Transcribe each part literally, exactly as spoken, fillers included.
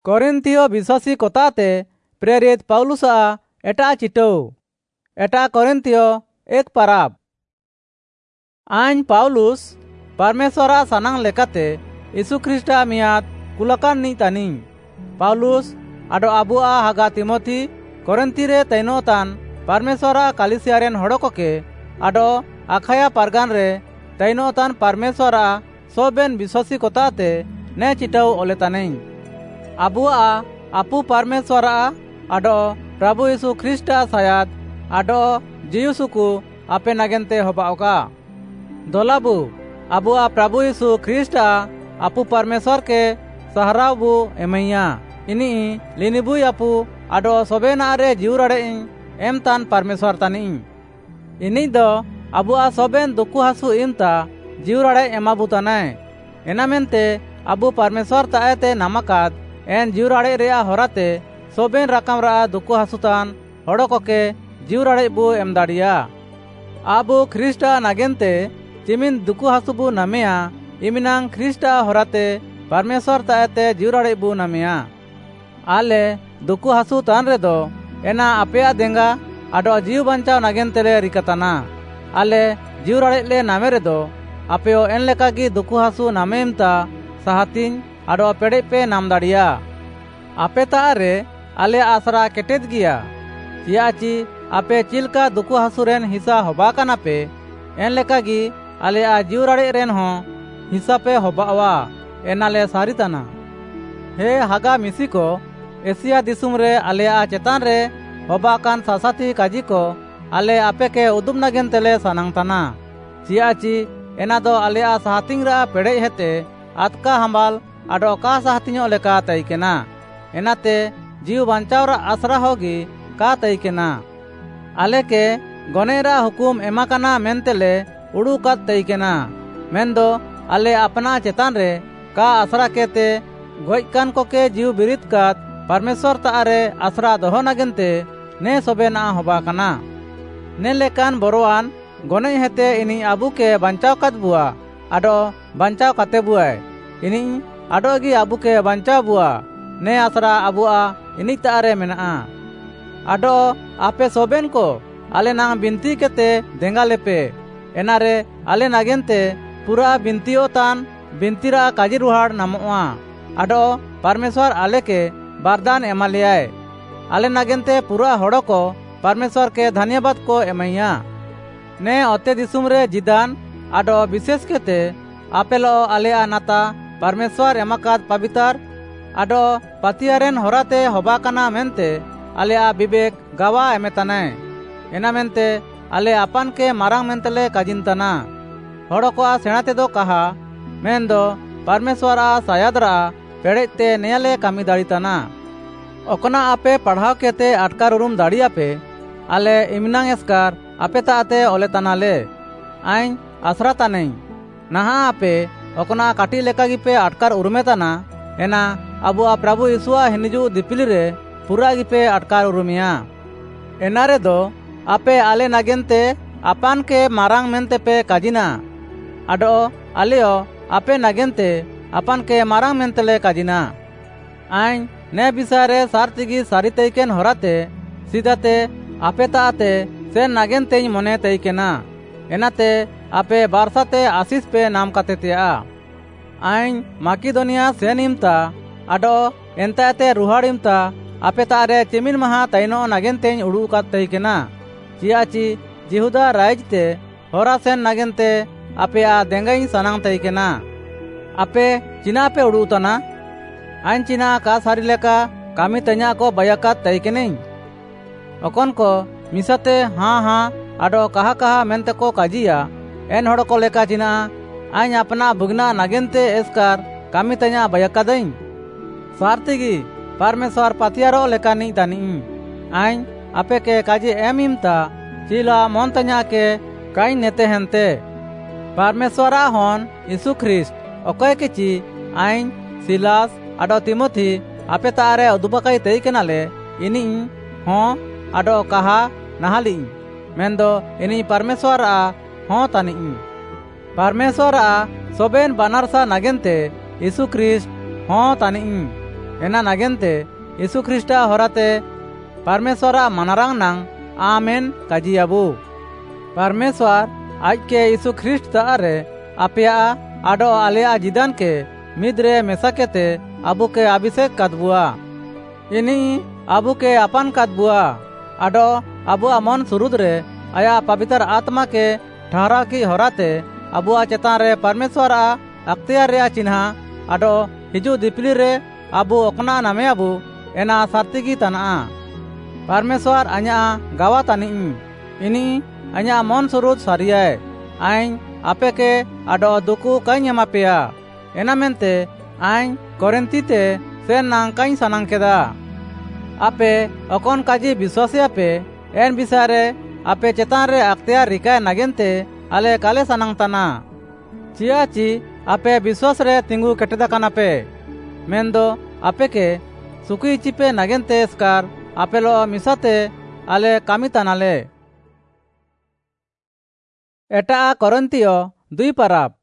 कोरिन्थियो विश्वासी कोताते प्रेरित पौलुसा एटा चिटो एटा कोरिन्थियो एक पराब आइन पौलुस परमेश्वरा सनांग लेकाते यीशु ख्रिस्टा मियाद कुलकान नी तानी पौलुस आडो आबुआ हागा तिमोथी कोरिन्थी रे तैनोतान परमेश्वरा कालिसियारेन हड़कोके आडो आखाया पारगान रे तैनोतान परमेश्वरा सोबेन विश्वासी कोताते ने चिटो ओलेतानी आबुआ आपु परमेश्वरा आडो प्रभु यीशु ख्रिस्टा सायाद आडो जीवसुकु आपे नागेंते होबाओका दोलाबु आबुआ प्रभु यीशु ख्रिस्टा आपु परमेश्वर के सहराबु एमैया इनी लिनिबु आपु आडो सोबेना रे जीवराडे एम तान परमेश्वर तानी इनी दो आबुआ सोबेन दुखु हासु इमता जीवराडे एमाबु तानाय एनामेंते आबु परमेश्वर ताएते नामकाद एन जीवराडे रेया होराते सोबेन राकाम रा दुखु हासुतान हड़कोके जीवराडे बु एम दाड़िया आबु ख्रिस्टा नागेंते चिमिन दुखु हासुबु नामेया इमिनांग ख्रिस्टा होराते परमेश्वर ताएते जीवराडे बु नामेया आले दुखु हासु तान रेदो एना आपेया देंगा आडो जीव बंचाव नागेंतेले रिकताना आले जीवराडे ले नामे रेदो आपेयो एन लेकागी दुखु हासु नामेमता साहातिन आडो पेड़े पे नाम दाड़िया आपे तारे आले आसरा केटेद गिया चियाची आपे चिलका दुखु हासुरेन हिस्सा होबाकाना पे एन लेकागी आले आ जीवराडे रेन हो हिस्सा पे होबावा एनाले सारिताना हे हागा मिसी को एशिया दिसुम रे आले आ चेतान रे होबाकान सासाती काजी को आले आपे के उदुम नागेन तेले सानांगताना चियाची एना दो आले आ साहतिंग रा पेड़े हेते आतका हमाल आडो का साहतिኞ लेका तैकेना एनाते जीव बांचावरा आसरा होगी का तैकेना आले के गनेरा हुकुम एमाकाना मेनतेले उड़ुकात तैकेना मेनदो आले अपना चेतान रे का आसरा केते गोइकान कोके जीव बिरित कात परमेश्वर तारे आसरा दोहो नागेंते ने सोबेना होबाकाना ने लेकान बरोआन गने हेते इनी आबु के बांचाव कात बुआ आडो बांचाव काते बुआय इनी आडो गी आबु के बांचाव बुआ ने आसरा आबुआ इनी तारे मेना आडो आपे सोबेन को आले नांग बिनती केते देंगा लेपे एनारे आले नागेंते पूरा बिनतियो तान बिनतीरा काजी रुहाड़ नामोआ आडो परमेश्वर आले के बारदान एमालियाय आले नागेंते पूरा हड़ो को परमेश्वर के धन्यवाद को एमैया ने ओते दिसुम रे जिदान आडो विशेष केते आपेलो आले नाता परमेश्वर एमाकाद पवित्र आडो पतियारेन होराते होबाकाना मेनते आले आ विवेक गावा एमेताने एना मेनते आले आपन के मारांग मेनतेले काजिनताना हड़को आ सेणाते दो कहा मेनदो परमेश्वर आ सायादरा पेड़ेते नेयाले कामी दाड़ीताना ओकना आपे पढ़ाव केते अटकार उरुम दाड़िया पे आले इमनांग एस्कार आपे ताते ओलेतानाले आइन आसरा ताने नहा आपे ओकना काटी लेकागी पे अटकार उरुमेताना एना आबुआ प्रभु यीशुआ हिनिजु दिपिली रे पूरा गी पे अटकार उरुमिया एना रे दो आपे आले नागेंते आपान के मारांग मेनते पे काजिना आडो आलेओ आपे नागेंते आपान के मारांग मेनतेले काजिना आइन ने बिसारे सारतिगी सारी तैकेन होराते सीधाते आपे ताते से नागेंते मने तैकेना एनाते आपे बारसाते आशीष पे नाम काते त्या आइन माकिदोनिया से निमता आडो एंताते रुहाड़िमता आपे तारे चिमिन महा तैनो नागेंते उड़ुकात तैकेना चियाची जिहुदा राइजते होरासेन नागेंते आपे आ देंगाई सनांग तैकेना आपे चिना पे उड़ुताना आइन चिना का सारी लेका कामी तैया को बयाकात तैकेने ओकन को मिसाते हाँ हाँ आडो कहा कहा मेनते को काजिया एन हड़ को लेका चिना आइन अपना बुगना नागेंते एस्कार कामी तैया बयाकादई स्वार्थी परमेश्वर पतियारो लेका नी तानी आइन आपे के काजी एम इमता चिला मन तैया के काई नेते हेनते परमेश्वरा हन यीशु ख्रिस्ट ओकय किची आइन सिलास आडो तिमोथी आपे तारे उदुबकाई तैकेनाले इनी हों आडो कहा नहाली मेनदो इनी परमेश्वर आ हों तानी परमेश्वर आ सोबेन बानारसा नागेंते यीशु ख्रिस्ट हों तानी एना नागेंते यीशु ख्रिस्टा होराते परमेश्वरा मनारांग नांग आमेन काजियाबू। परमेश्वर आज के यीशु ख्रिस्ट तारे आपेया आडो आलेया जिदान के मिद्रे मेसाकेते आबू के अभिषेक कादबुआ। इनी आबू के अपन कादबुआ आडो आबू मन सुरुद रे आया पवित्र आत्मा के ठहराव की होराते आबुआ चेतान रे परमेश्वर अख्तियार रे चिन्हा आडो हिजू दिपली रे आबू ओकना नामे आबू एना सार्तिगी तना। परमेश्वर अञा गावा तानी इनी अञा मन सुरुद सारियाय आइन आपे के आडो दुकु कई एमापेया एना मेनते आइन कोरिन्थी ते सेन नांग कई सनांग केदा। आपे ओकन काजी विश्वासी आपे एन बिसारे आपे चेतान रे अख्तियार रिकाय नागेनते आले काले सनांग तना। चियाची आपे विश्वास रे तिंगु केटेदा कानापे मेंदो आपे के सुखी इचिपे नागेनते स्कार आपेलो मिसाते आले कामी तानाले। एटा कोरिन्थियो दुई पाराब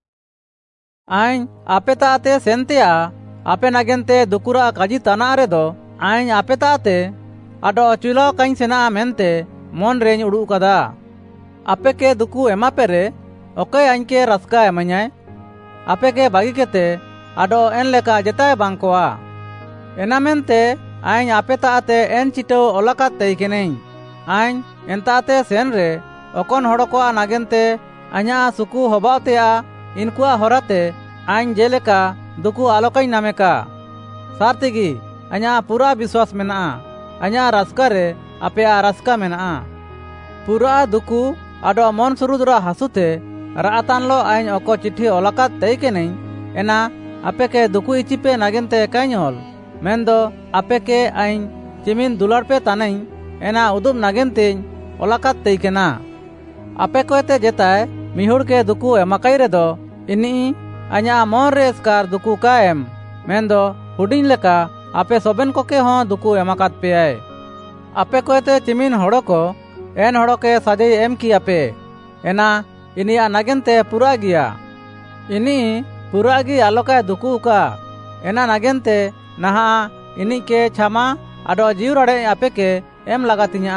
आइन आपे ताते सेंतिया आपे नागेनते दुकुरा काजी तना रे दो आइन आपे ताते आडो चुलो कई सेना मेनते मन रेñ उडू कदा। आपे के दुकु एमापे रे ओके आइन के रस्का एमाኛय आपे के बागी केते आडो एन लेका जेताय बांकोआ एना मेनते आइन आपे ताते एन चिटो ओलाकात तेइकेनेñ आइन एनताते सेन रे ओकन होड़कोआ नागेनते अञा सुकु होबावतेया इनकुआ होराते आइन जेलेका दुकु आलोकाई नामेका सार्तिगी अञा पूरा विश्वास मेना अञा रस्का रे आपेया रस्का मेना पूरा दुकु आडो मन सुरुदरा हासुते रातान लो आइन ओको चिट्ठी ओलाकात तेइकेनेñ एना आपे के दुकु इचिपे नागेनते काइनोल मेंदो आपे के आइन चिमिन दुलार पे तानेñ एना उदुम नागेनतेñ ओलाकात तेइकेना। आपे कोते जेताय मिहुड़ के दुकु एमाकाई रे दो इनी अञा मन रे स्कार दुकु का एम मेंदो हुडिंग लेका आपे सोबेन कोके हों दुकु एमाकात पेयाय। आपे कोते चिमिन होड़ो को एन होड़ो के साजे एम की आपे एना इनिया नागेनते पूरा गिया इनी पूरा गी आलोका दुकु का एना नागेनते नहा इनी के क्षमा आडो जीव रड़े आपे के एम लगातिnya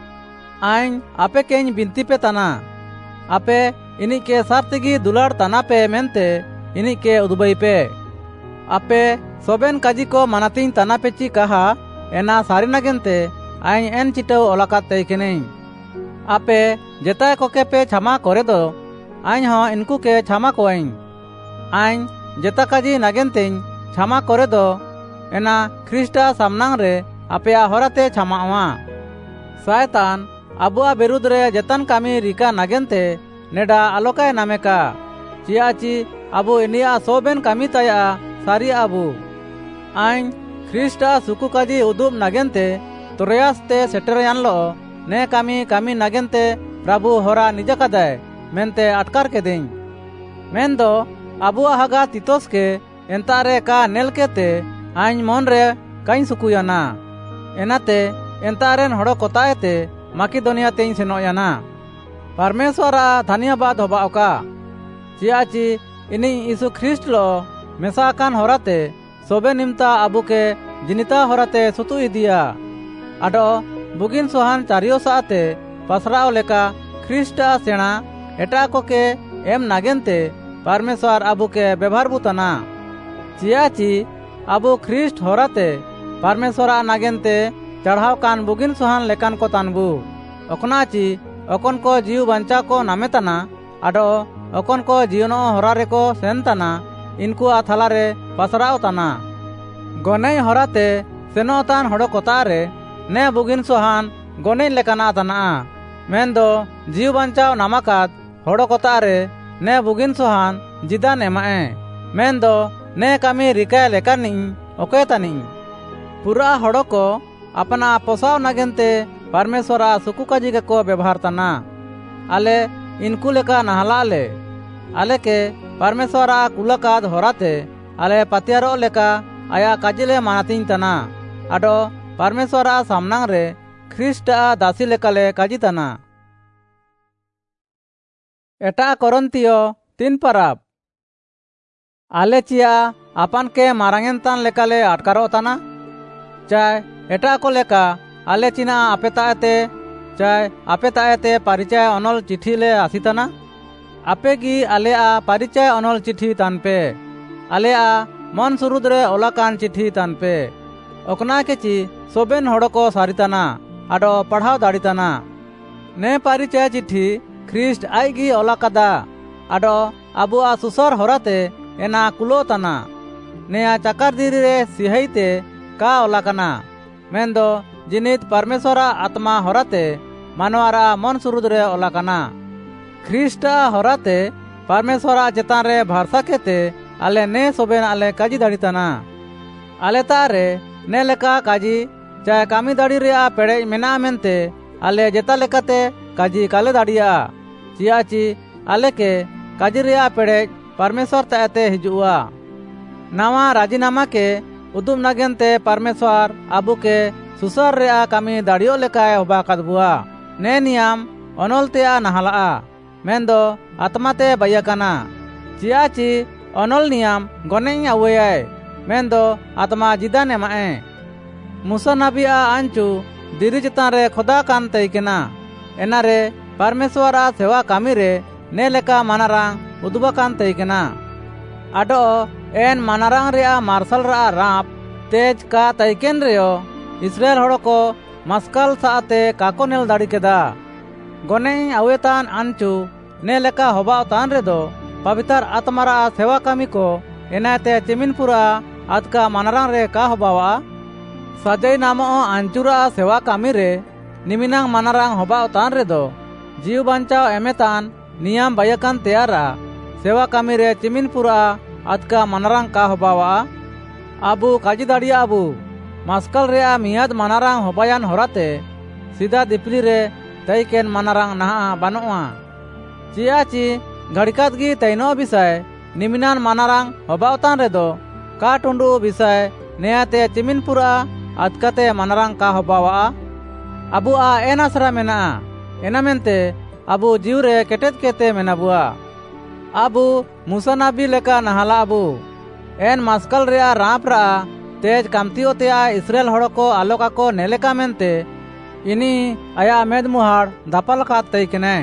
आइन आपे के बिनती पे तना आपे इनी के सार्तिगी दुलार तना पे मेनते इनी के उदुबई पे आपे सोबेन काजी को मनातिन तना पेची कहा एना सारी नागेनते आइन एन चिटो ओलाकात तेइकेनेñ। आपे जेताय कोके पे क्षमा करे दो आइन हो इनकू के क्षमा कोएñ आइन जेता काजी नागेनतेñ क्षमा करे दो एना ख्रिस्टा सामनांग रे आपेया होराते क्षमावा। शैतान आबुआ बिरुद्ध रे जतन कामी रिका नागेनते नेडा आलोकाय नामेका चियाची आबु इनिया सोबेन कामी ताया सारी आबु आइन ख्रिस्टा सुकु काजी उदुब नागेनते तुरयास्ते सेटरयान लो ने कामी कामी नागेनते प्रभु होरा निजा कदाय मेनते अटकार केदेñ मेनदो आबुआ हगा तितोस के एंतारे का नेल केते आइन मन रे काई सुकुयाना एनाते एंतारेन होड़ो कोतायते माकिदोनिया तेñ सेनोयाना। परमेश्वरा धन्यवाद होबाओका चियाची इनी यीशु ख्रिस्ट लो मेसाकान होराते सोबे निमता आबू के जिनिता होराते सुतु इदिया आडो बुगिन सोहान चारियो साते पसराव लेका ख्रिस्टा सेना एटा को के एम नागेनते परमेश्वर आबू के व्यवहार बुतना चियाची आबू ख्रिस्ट होराते परमेश्वरा नागेनते चढ़ाव कान बुगिन सोहान लेकान को तानबू ओकनाची ओकन को जीव बंचा को नामे तना आडो ओकन को जीवनो होरारे को सेन तना इनको थालारे पसराव तना गोनेय होराते सेनोतान होड़ो कोतारे ने बुगिन सोहान गोनेय लेकाना तना मेंदो जीव बंचाव नामाकात होड़ो कोतारे ने बुगिन सोहान जिदान एमाए मेंदो ने कामी रिकाय लेकानी ओके तानी पूरा होड़ो को अपना पोसाव नागेनते परमेश्वरा सुकु काजी के को व्यवहार तना आले इनकू लेका नहला ले आले के परमेश्वरा कुलकाद होराते आले पतियारो लेका आया काजिले मानातिन तना आडो परमेश्वरा सामनांग रे ख्रिस्टा दासी लेकाले काजी तना। एटा कोरिन्थियो तीन पाराब आले चिया आपान के मारांगेनतान लेकाले आटकारो ताना चाय एटा को लेका आले चिना आपेताएते चाय आपेताएते परिचय अनल चिठी ले आसीताना आपे की आले आ परिचय अनल चिठी तानपे आले आ मन सुरुद रे ओलाकान चिठी तानपे ओकना केची सोबेन हड़को सारिताना आडो पढ़ाव दाड़ीताना ने परिचय चिठी ख्रिस्ट आईगी ओलाकादा आडो आबुआ सुसर होराते एना कुलोताना नेया चाकार दिरी रे सिहाईते का ओलाकाना मेंदो जिनित परमेश्वरा आत्मा होराते मानवारा मन सुरुद रे ओलाकाना ख्रिस्टा होराते परमेश्वरा चेतान रे भरसा केते आले ने सोबेन आले काजी दाड़ीताना आले तारे ने लेका काजी चाहे कामी दाड़ी रे पेड़े मेना मेनते आले जेता लेकाते काजी काले दाड़िया चियाची आले के काजी रे पेड़े परमेश्वर ताते हिजुआ नवा राजीनामा के उदुम नगेनते परमेश्वर आबू के सुसर रे कामी दाड़ियो लेका होबा कदबुआ ने नियम अनलते नहला मेंदो आत्माते बयाकाना चियाची अनल नियम गने अवेय मेंदो आत्मा जिदान एमाए मूसा नबिया आंचू दिरी चितान रे खुदा कान तैकेना एनारे परमेश्वरा सेवा कामी रे ने लेका मानारांग उदुबा कान तैकेना आडो एन मानारांग रे मार्शल रा राप तेज का तैकेन रेयो इस्राएल हड़ो को मस्कल साते काको नेल दाड़ी केदा गने अवेतान आंचू ने लेका होबा तान रे दो पवित्र आत्मारा सेवा कामी को एनाते चिमिनपुरा आदका मानारांग रे का होबावा सजय नामो आंचुरा सेवा कामी रे निमिनांग मानारांग होबा तान रे दो जीव बांचाव एमेतान नियम बयाकान तैयारा सेवा कामी रे चिमिनपुरा आदका मानारांग का होबावा आबू काजी दाड़िया आबू मस्कल रे मियाद मानारांग होबायान होराते सीधा दिपली रे तैकेन मानारांग नहा बानुआ चियाची घड़कातगी तैनो विषय निमिनान मानारांग होबावतान रे दो का टुंडू विषय नेयाते चिमिनपुरा आदकाते मानारांग का होबावा आबू आ एनासरा मेना एना मेनते आबू जीव रे केटेत केते मेनाबुआ आबू मूसा नबी लेका नहाला आबू एन मस्कल रे राप रा तेज कामतियोते इस्राएल हड़ो को आलोका को नेलेका मेनते इनी आया मेद मुहाड़ दापल का तैकने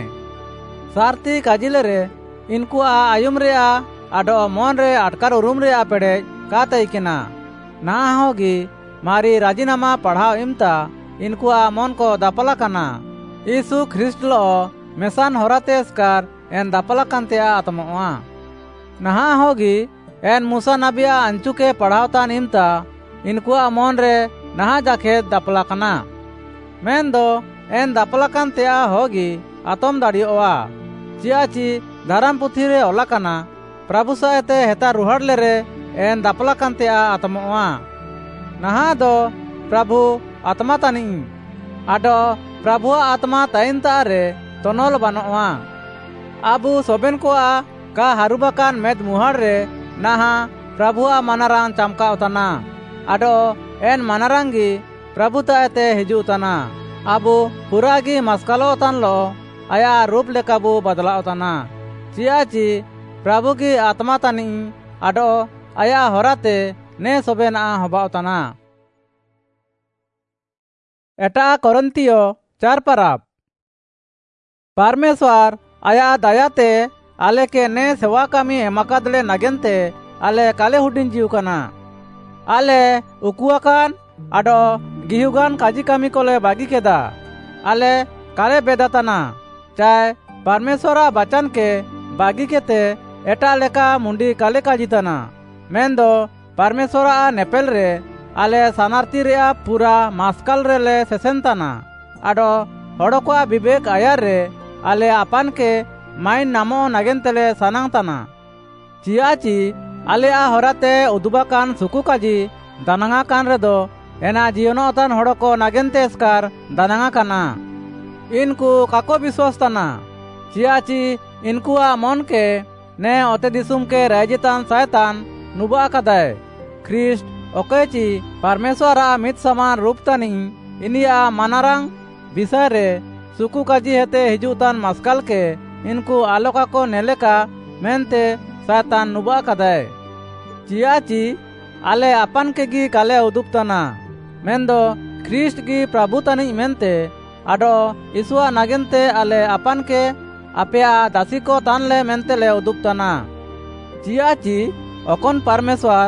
सारती काजिले रे इनको आयुम रे आडो मन रे अटकार उरुम रे पेड़े का तैकना ना होगी मारी राजीनामा पढ़ाव इमता इनको मन को दापला कना यीशु ख्रिस्ट लो मेसान होराते स्कार एन दापला कांते आत्मवा नहा होगी एन मूसा नबिया अंचु के पढ़ावता निमता इनको मन रे नहा जाके दापला कना मेन दो एन दापला कांते होगी आतम दाड़ियोआ चियाची धाराम पुथी रे ओलाकाना प्रभु सायते हेता रुहाड़ ले रे एन दापला कांते आत्मवा नहा दो प्रभु आत्मा तानी आडो प्रभु आत्मा ताइनता रे तनल बानोआ आबू सोबेन को का हारुबाकान मेद मुहाड़ रे नहा प्रभु मानारांग चमका उताना आडो एन मानारांगी प्रभु तायते हिजू तना आबू पुरागी मस्कालो तान लो आया रूप लेकाबू बदला उताना चियाची प्रभु की आत्मा तानी आडो आया होराते ने सोबेना होबा उताना एटा कोरिन्थियो चार पराब परमेश्वर आया दयाते आले के ने सेवा कामी एमाकादले नगेनते आले काले हुडिन जीव कना आले उकुआकान आडो गिहुगान काजी कामी कोले बागी केदा आले काले बेदाताना चाहे परमेश्वरा बचन के बागी केते एटा लेका मुंडी काले काजिताना मेंदो परमेश्वरा नेपेल रे आले सानार्ती रे पूरा मास्कल रे ले सेसेंताना आडो हड़को विवेक आयार रे आले आपान के माइन नामो नगेनतेले सानांगताना चियाची आले आ होराते उदुबाकान सुकु काजी दानांगा कान रे दो एना जीवनो तान हड़को नगेनते स्कार दानांगा काना इनको काको विश्वास ताना चियाची इनकुआ मन के ने ओते दिसुम के राजतान सायतान नुबा कदाय ख्रिस्ट ओकेची परमेश्वरा मित समान रूप तानी इनिया मानारांग विषय रे सुकु काजी हेते हिजुतान मस्कल के इनको आलोका को नेलेका मेनते सायतान नुबा कदाय चियाची आले अपन के गी काले उदुपतना मेंदो ख्रीस्ट गी प्रभु तनी मेनते आडो इसुआ नागेंते आले अपन के अपेया दासी को तानले मेनते ले उदुपतना चियाची अकोन परमेश्वर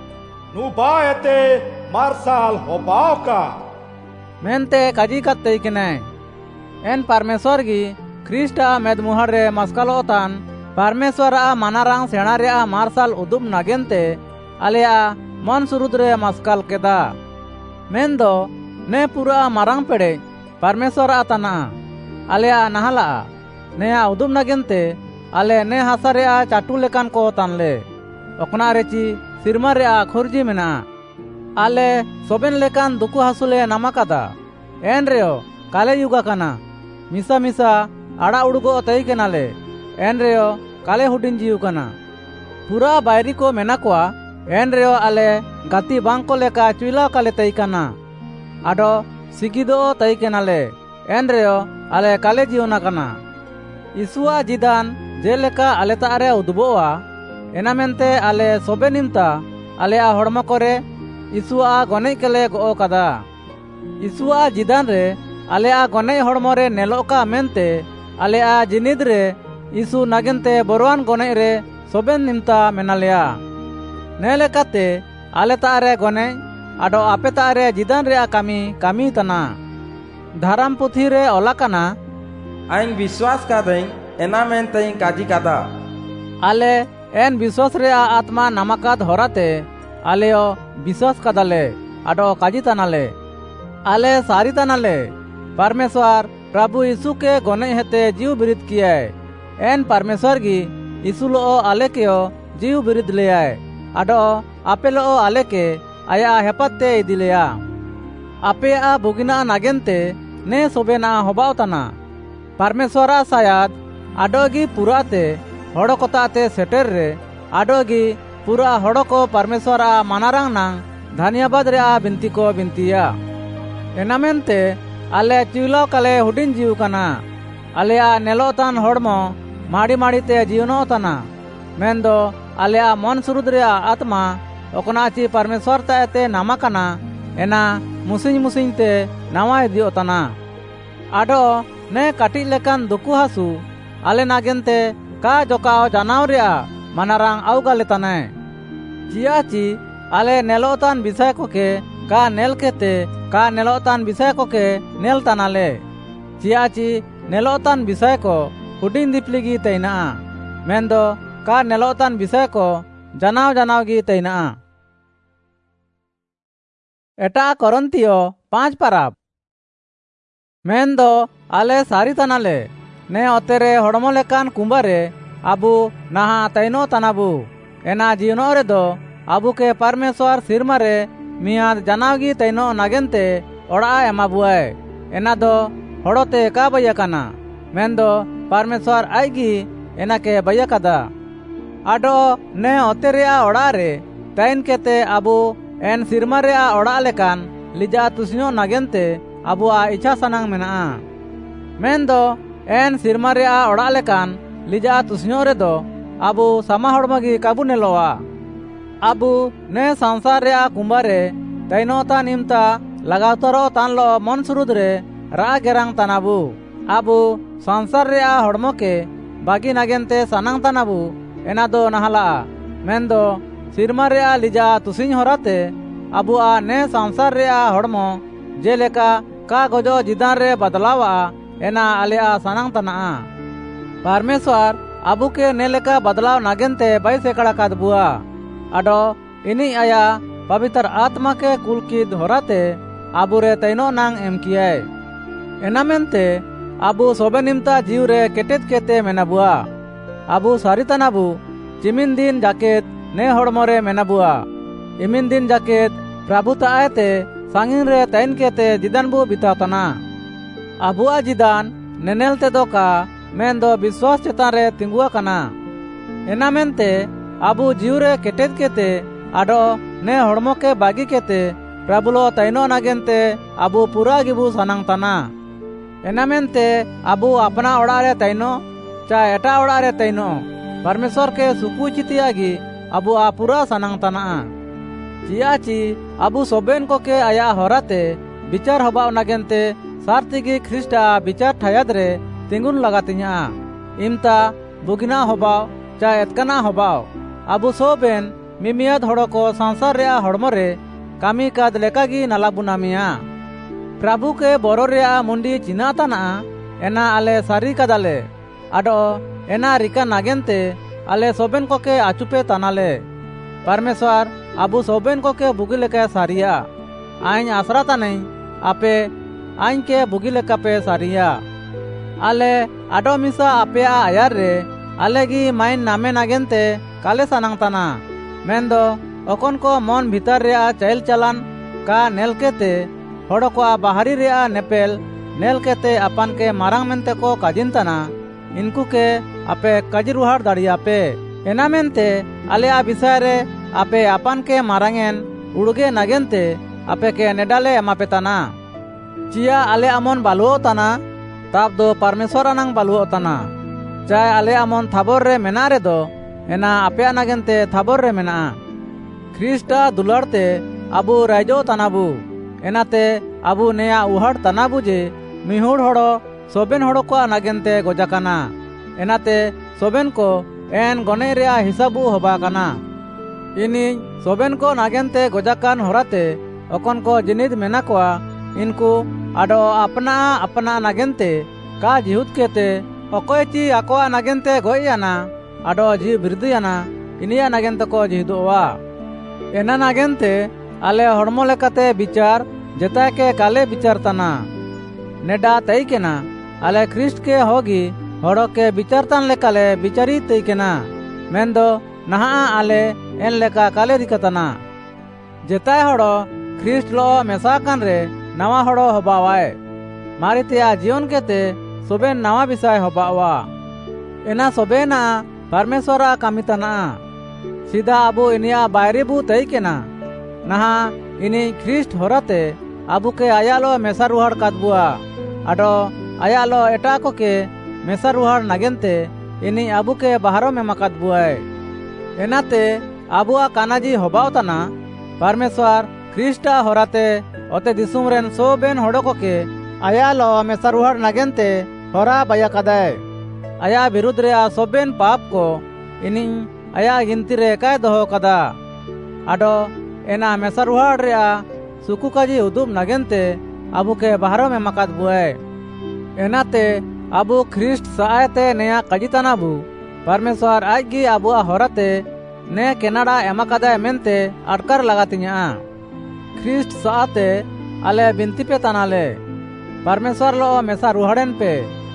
नुबायते मार्साल होबाओका मेनते काजी कत्ते किने एन परमेश्वर गी ख्रीस्टा मेद मुहर रे मस्कालो तान परमेश्वर आ मनारांग सेना रे आ मार्साल उदुप नागेंते आलेया मन सुरुद रे मस्काल केदा मेंदो ने पूरा मारांग पेड़े परमेश्वर आ तना आलेया नहला ने आ उदुप नागेंते आले ने हासा रे आ चाटू लेकान को तानले ओकना रेची सिरमा रे आ खुरजी मेना आले सोबेन लेकान दुकु हासुले नामाकादा एन रेओ काले युगा काना मिसा मिसा आड़ा उड़गो तई केनाले एन रेओ काले हुडिन जीव कना पूरा बायरी को मेना कोआ एन रेओ आले गाती बांग को लेका चुइला काले तई कना आडो सिगिदो तई केनाले एन रेओ आले काले जीवना कना इसुआ जिदान जेलेका आले तारे उदबोआ एना मेनते आले सोबे निमता आले आ हड़मो करे इसुआ गने केले गो कदा इसुआ जिदान रे आले आ गने हड़मो रे नेलोका मेनते आले आ जिनिद रे इसु नागेंते बरवान गने रे सोबेन निमता मेनालिया नेले काते आले तारे गने आडो आपे तारे जिदान रे आ कामी कामी तना धाराम पुथी रे ओलाकाना आइन विश्वास कादई एना मेनते काजी कादा आले एन विश्वास रे आ आत्मा नामाकाद होराते आलेओ विश्वास कदाले आडो काजी तनाले आले सारी तनाले परमेश्वर प्रभु यीशु के गने हेते जीव बिरिद किया एन परमेश्वर गी यीशु लो आले के जीव बिरिद ले आए आडो आपे लो आले के आया हेपत्ते इदिलेया आपे आ बुगिना नागेंते ने सोबेना होबावतना परमेश्वरा सायाद आडोगी पुराते हड़ो कोताते सेटर रे आडोगी पूरा हड़ो को परमेश्वरा मानारांग नांग धन्यवाद रे आ बिनती को बिनतिया एनामेंते आले चिवलो काले हुडिन जीव कना आले आ नेलोतान हड़मो माड़ी माड़ी ते जीवनो तना मेंदो आले आ मन सुरुद रे आत्मा ओकनाची परमेश्वर ताते नामा कना एना मुसिंग मुसिंग ते नामा दियो तना आडो ने काटी लेकान दुकु हासु आले नागेंते का जोकाओ जानाव रे मानारांग आउगाले तने चियाची आले नेलोतान विषय को के का नेल केते का नेलोतान विषय को के नेल तनाले चियाची नेलोतान विषय को हुडिन दिपलिगी तैना मेंदो का नेलोतान विषय को जनाव जनाव गी तैना एटा करंतियो पांच पाराब मेंदो आले सारी तनाले ने अतेरे हड़मो लेकान कुंबारे आबू नहा तैनो तनाबू एना जीवनो रे दो आबू के परमेश्वर सिरमा रे मियाद जनावगी तैनो नागेंते ओड़ा एमाबुआय एना दो हड़ोते का बयकाना मेंदो परमेश्वर आईगी एना के बयकादा आडो ने अतेरे ओड़ा रे तैन केते आबू एन सिरमा रे ओड़ा लेकान लिजा तुसियो नागेंते आबू आ इच्छा सनांग मेना मेंदो एन सिरमा रे ओड़ा लेकान लिजा तुसियो रे दो आबू सामा हड़मगी काबू नेलोआ आबू ने संसार रे कुंबारे तैनोता निमता लगातरो तानलो मन सुरुद रे रा गेरांग तनाबू आबू संसार रे हड़मो के बागी नागेंते सनांग तनाबू एना दो नहला मेंदो सिरमा रे लिजा तुसिंग होराते आबू आ ने संसार रे हड़मो जेलेका का गजो जिदान रे बदलावा एना आले आ सनांग तना परमेश्वर आबू के नेलेका बदलाव नागेंते बाई सेकड़ा कादबुआ आडो इनी आया पवित्र आत्मा के कुलकिद होराते आबू रे तैनो नांग एम किया एना मेनते आबू सोबे निमता जीव रे केटेत केते मेनाबुआ आबू सारितनाबू चिमिन दिन जाकेत ने हड़मो रे मेनाबुआ इमिन दिन जाकेत प्रभु ताएते सांगिन रे तैन केते जिदान बू बितातना आबुआ जिदान नेनेल ते दो का मेंदो विश्वास चेतान रे तिंगुआ कना एना मेनते आबू जीव रे केटेत केते आडो ने हड़मो के बागी केते प्रभुलो तैनो नागेंते आबू पूरा गिबू सनांग तना एना मेनते आबू अपना ओड़ा रे तैनो चा एटा ओड़ा रे तैनो परमेश्वर के सुकु चितियागी अबुआ पूरा सनांग तना चियाची अबु सोबेन को के आया होराते विचार हबाव नागेंते सारतिगी ख्रिस्टा विचार ठायाद रे तिंगुन लगातिnya इमता बुगिना हबाव चा एतकना हबाव अबु सोबेन मिमियाद हड़ो को संसार रे हड़मो रे कामी काद लेकागी नालाबुनामिया प्रभु के बोरो रे मुंडी चिना तना एना आले सारी कादाले आडो एना रिका नागेंते आले सोबेन को के आचुपे तनाले परमेश्वर अबु सोबेन को के बुगी लेका सारिया आइन आसरा तने आपे आइन के बुगी लेका पे सारिया आले आडो मिसा आपे आयार रे आलेगी माइन नामे नागेंते काले सनांग तना मेंदो ओकन को मन भीतर रे चैल चलान का नेल केते हड़ो को बाहरी रे नेपेल नेल केते अपन के मारांग मेंते को काजिन तना इनको के आपे काजिरुहार दाड़िया पे एना मेंते आले आ विषय रे आपे अपन के मारांगेन उड़गे नागेंते आपे के नेडाले एमापे तना चिया आले अमन बालुओ तना ताब दो परमेश्वर अनंग बालुओ तना चाहे आले अमन थाबोर रे मेना रे दो एना आपे नागेंते थाबोर रे मेना ख्रिस्टा दुलारते अबु राइजो तनाबु एनाते अबु नेया उहाड़ तनाबु जे मिहुड़ हड़ो सोबेन हड़ो को नागेंते गोजाकाना एनाते सोबेन को एन गने रे हिसाबु हबा काना इनी सोबेन को नागेंते गोजाकान होराते ओकन को जिनिद मेना कोआ इनको आडो अपना अपना नागेंते का जिहुद केते अकोय ची आकोआ नागेंते गोयाना आडो जी बिरदियाना इनिया नागेंते को जिहुदोवा एना नागेंते आले हड़मो लेकाते विचार जेता के काले विचार तना नेडा तई केना आले ख्रिस्ट के होगी हड़ो के विचार तन लेकाले विचारी तई केना मेंदो नहा आले एन लेका काले रिकतना जेता हड़ो ख्रिस्ट लो मेसा कान रे नवा हड़ो हबावाए मारितिया जीवन केते सोबेन नवा विषय हबावा एना सोबेना परमेश्वरा कामितना सीधा अबु इनिया बायरे बु तई केना नहा इनी ख्रिस्ट होराते अबु के आयालो मेसा रुहाड़ कादबुआ आडो आयालो एटा को के मेसा रुहाड़ नागेंते इनी अबु के बाहरो में मकादबुआए एनाते अबुआ कानाजी होबाव तना परमेश्वर ख्रिस्टा होराते ओते दिसुम रेन सोबेन हड़ो को के आयालो मेसा रुहाड़ नागेंते होरा बाया कदाय आया विरुद्ध रे सोबेन पाप को इनी आया गिनती रे काय दोहो कदा आडो एना मेसा रुहाड़ रे सुकु काजी उदुब नागेंते अबु के बाहरो में मकाद बुआए एनाते अबु ख्रिस्ट सायते नेया काजितानाबु परमेश्वर आजगी अबुआ होराते ने केनाडा एमाकादा मेनते अटकर लगातिnya ख्रिस्ट साते आले बिनती पे तनाले परमेश्वर लो मेसा रुहाड़ेन पे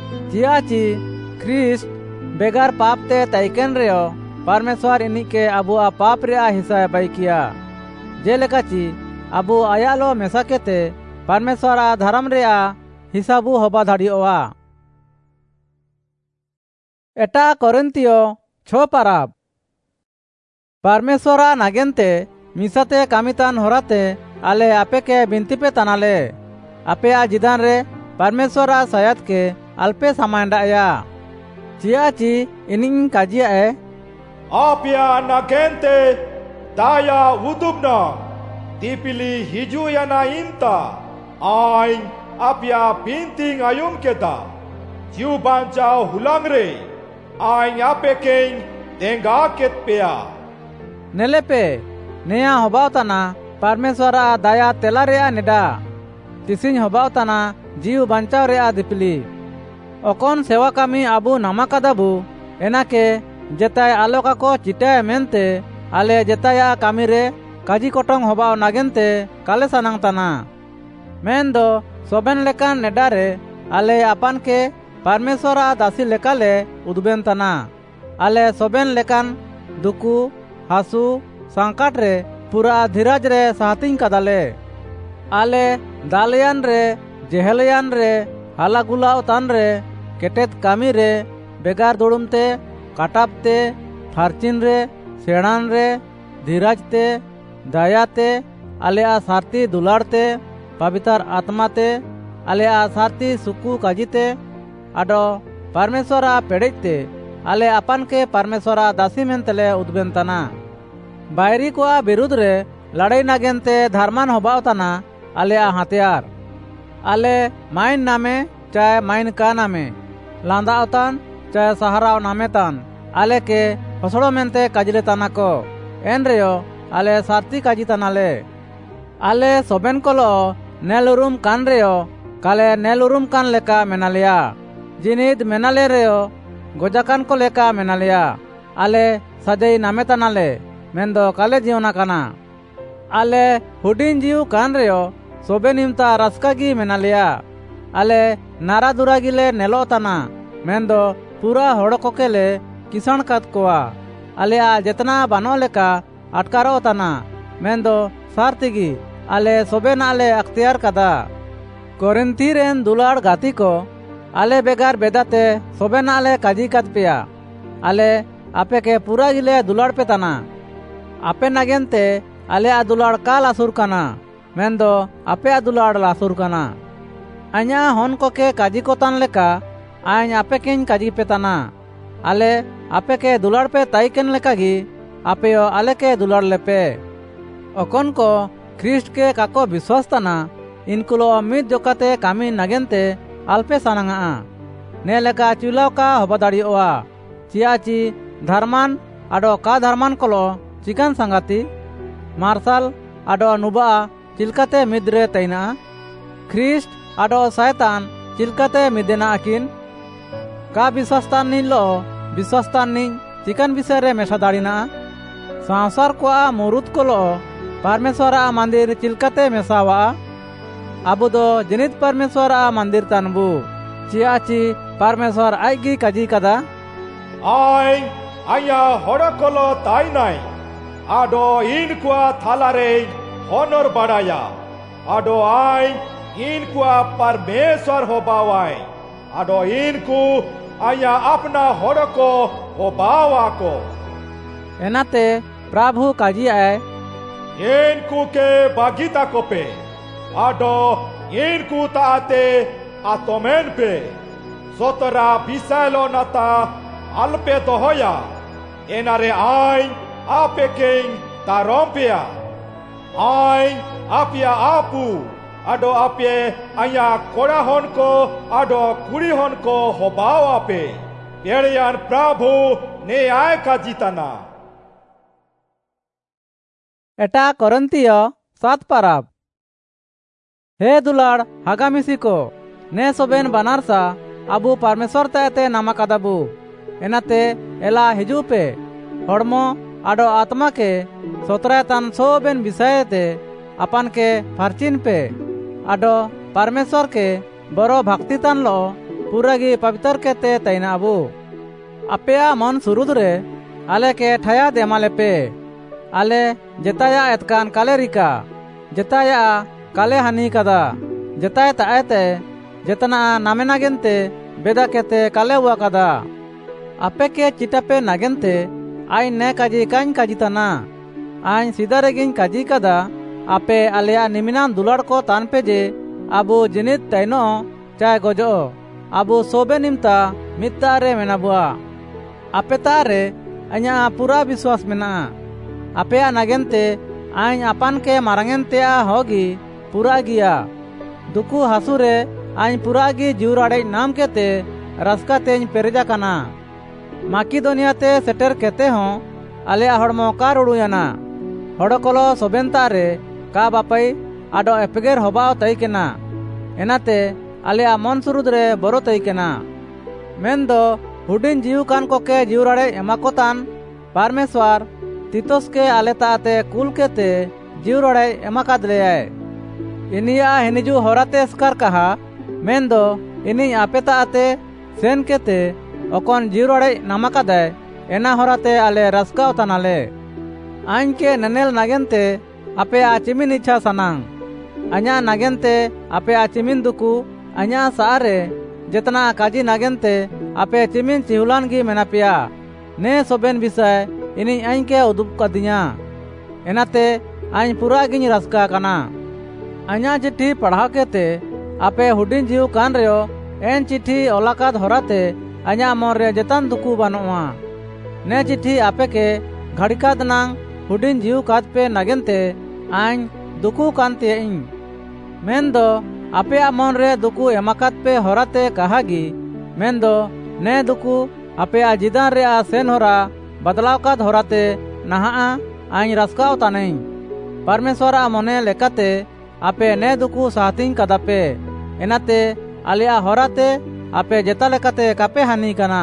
चियाची ख्रिस्ट बेगार पाप ते तैकेन रेयो परमेश्वर इन्हीं के अबुआ पाप रे हिस्सा बाई किया जेलेकाची अबु आयालो मेसा केते परमेश्वर धर्म रे हिसाबु हबा धाड़ियोआ एटा कोरिन्थियो छो पाराब परमेश्वर नागेंते मिसाते कामितान होराते आले आपे के बिनती पे तनाले आपे आ जिदान रे परमेश्वर सयात के अल्पे समांडाया चियाची इनिंग काजिया ए आपया नागेंते दाया उदुबना दीपिली हिजुयाना इंता आइन आपया बिंतिंग आयुम केता जीव बांचाओ हुलांगरे आइन आपे केंग देंगा केत पेया नेले पे नेया होबाव तना परमेश्वर दाया तेला रे नेडा तिसिंग होबाव तना जीव बांचाव रे दीपिली ओकन सेवा कामी अबु नामाकादाबु एना के जेताय आलोका को चिटाय मेनते आले जेताया कामी रे काजी कोटंग होबाव नागेंते काले सनांग तना मेन दो सोबेन लेकान नेडारे आले अपन के परमेश्वर दासी लेकाले उदबेन तना आले सोबेन लेकान दुकु हासु संकट रे पूरा धीरज रे साहतिंग कदाले आले दालयान रे जेहलयान रे हालागुलाव तान रे केटेत कामी रे बेगार दुड़ुमते काटापते फारचिन रे सेणान रे धीरजते दयाते आलेआ सारती दुलाड़ते पवित्र आत्माते आलेआ सारती सुकु काजिते आडो परमेश्वर पेड़ते आले अपन के परमेश्वर दासी मेनतले उद्बेन तना बायरी को बिरुद्ध रे लड़ाई नागेनते धर्मान होबाव तना आले हथियार आले माइन नामे चाहे माइन का नामे लांदावतान चाहे सहाराव नामे तान आले के हसड़ो मेनते काजिले ताना को एन रेयो आले सारती काजी तानाले आले सोबेन कोलो नेलुरुम कान रेयो काले नेलुरुम कान लेका मेनालिया जिनिद मेनाले रेयो गोजाकान को लेका मेनालिया आले सजई नामे तानाले मेंदो काले जीवना काना आले हुडिन जीव कान रेयो सोबे निमता रस्कागी मेनालिया आले नारा दुरागिले नेलो ताना मेंदो पूरा होड़को केले किसान कात कोआ आले जेतना बानो लेका अटकारो ताना मेंदो सारतिगी आले सोबे नाले अख्तियार कदा कोरिंथी रेन दुलाड़ गाती को आले बेगार बेदाते सोबे नाले काजी कात पिया आले आपे के पूरा गिले दुलाड़ पे ताना आपे नागेनते आले आ दुलाड़ का लासुर काना मेंदो आपे आ दुलाड़ लासुर काना आया होन को के काजी को तान लेका आय आपे केन काजी पे ताना आले आपे के दुलाड़ पे ताइकेन लेका गी आपे आले के दुलाड़ लेपे ओकन को ख्रिस्ट के काको विश्वास ताना इनकुलो मिद जोकाते कामी नागेनते अल्पे सानांगा ने लेका चुलाव का होबा दाड़ियोआ चियाची धर्मान आडो का धर्मान कोलो चिकन संगाती मार्शल आडो नुबा चिलकाते मिद्रे तैना ख्रिस्ट आडो शैतान चिलकाते मिदेना अकिन का विश्वासतान निलो विश्वासतान नि चिकन विषय रे मेशा दाड़िना संसार को मुरुद कोलो परमेश्वर मंदिर चिलकाते मेसावा अब दो जनित परमेश्वर मंदिर तनबू चियाची परमेश्वर आईगी काजी कदा आय आया होड़कोलो ताई नाई आडो इनकुआ थालारे होनर बड़ाया आडो आय इनकुआ परमेश्वर होबावाय आडो इनको आया अपना होड़को होबावा को एनाते प्रभु काजी आए इनको के बागीता को पे आडो इनको ताते आतोमेन पे सोतरा बिसालो नता अल्पे तो होया एनारे आय आपे कें तारोम्पिया आय आपिया आपू आडो आपे आया कोड़ा होन को आडो कुड़ी होन को होबाव आपे पेड़ियान प्रभु ने आय का जीताना एटा कोरिन्थियो सात पाराब हे दुलाड़ हागामिसी को ने सोबेन बनारसा अबू परमेश्वर ताते नामा कदाबू एनाते एला हिजू पे हड़मो आडो आत्मा के सोतरा तान सोबेन विषयते अपन के फर्चिन पे आडो परमेश्वर के बरो भक्ति तान लो पूरागी पवित्र के ते तैना अबू अपेया मन सुरुद रे आले के ठया देमाले पे आले जेताया एतकान काले रिका जेताया काले हानि कदा जेताय ताएते जेतना नामे नागेनते बेदा केते काले हुआ कदा आपे के चिटापे नागेनते आई ने काजी काइन काजी तना आई सीधा रेगिन काजी कदा आपे आलिया निमिनान दुलाड़ को तान पे जे अबू जिनित तैनो चाहे गोजो अबू सोबे निमता मित्ता रे मेनाबुआ आपे तारे अन्या पूरा विश्वास मेना आपे नागेनते आई अपन के मारंगेनते होगी पूरा गिया दुकु हासुरे आई पूरा गी जीवराड़े नाम केते रस्का तेज पेरेजा कना माकिदोनिया ते सेटर केते हों आले हड़मो का रुड़ुयाना हड़कोलो सोबेनता रे का बापाई आडो एपगेर होबाव तई केना एनाते आले मन सुरुद रे बरो तई केना मेन दो हुडिन जीव कान को के जीवराड़े एमाकोतान परमेश्वर तितोस के आले ताते कुल केते जीवराड़े एमाकादले इनिया हिनिजु होराते स्कार कहा मेन दो इनी आपे ताते सेन केते ओकन जीवराड़े नामाकादे एना होराते आले रस्काव तनाले आइन के ननेल नागेनते आपे आचिमिन इच्छा सनांग अन्या नागेनते आपे आचिमिन दुकु अन्या सारे जितना काजी नागेनते आपे चिमिन चिहुलान गी मेनापिया ने सोबेन विषय इनी आइन के उदुप कदिया एनाते आइन पूरा गिन रस्का कना अन्या चिट्ठी पढ़ा केते आपे हुडिन जीव कान रेयो एन चिट्ठी ओलाकाद होराते अन्या मन रे जतन दुकु बानुआ ने चिट्ठी आपे के घड़िकाद नांग हुडिन जीव काद पे नगेनते आइन दुकु कांते इन मेंदो आपे मन रे दुकु एमाकात पे होराते कहागी मेंदो ने दुकु आपे जिदान रे सेन होरा बदलाव काद होराते नहा आइन रस्काव ताने परमेश्वर मने लेकाते आपे ने दुकु साहतिन कदापे एनाते आलिया होराते आपे जेता लेकाते कापे हानि कना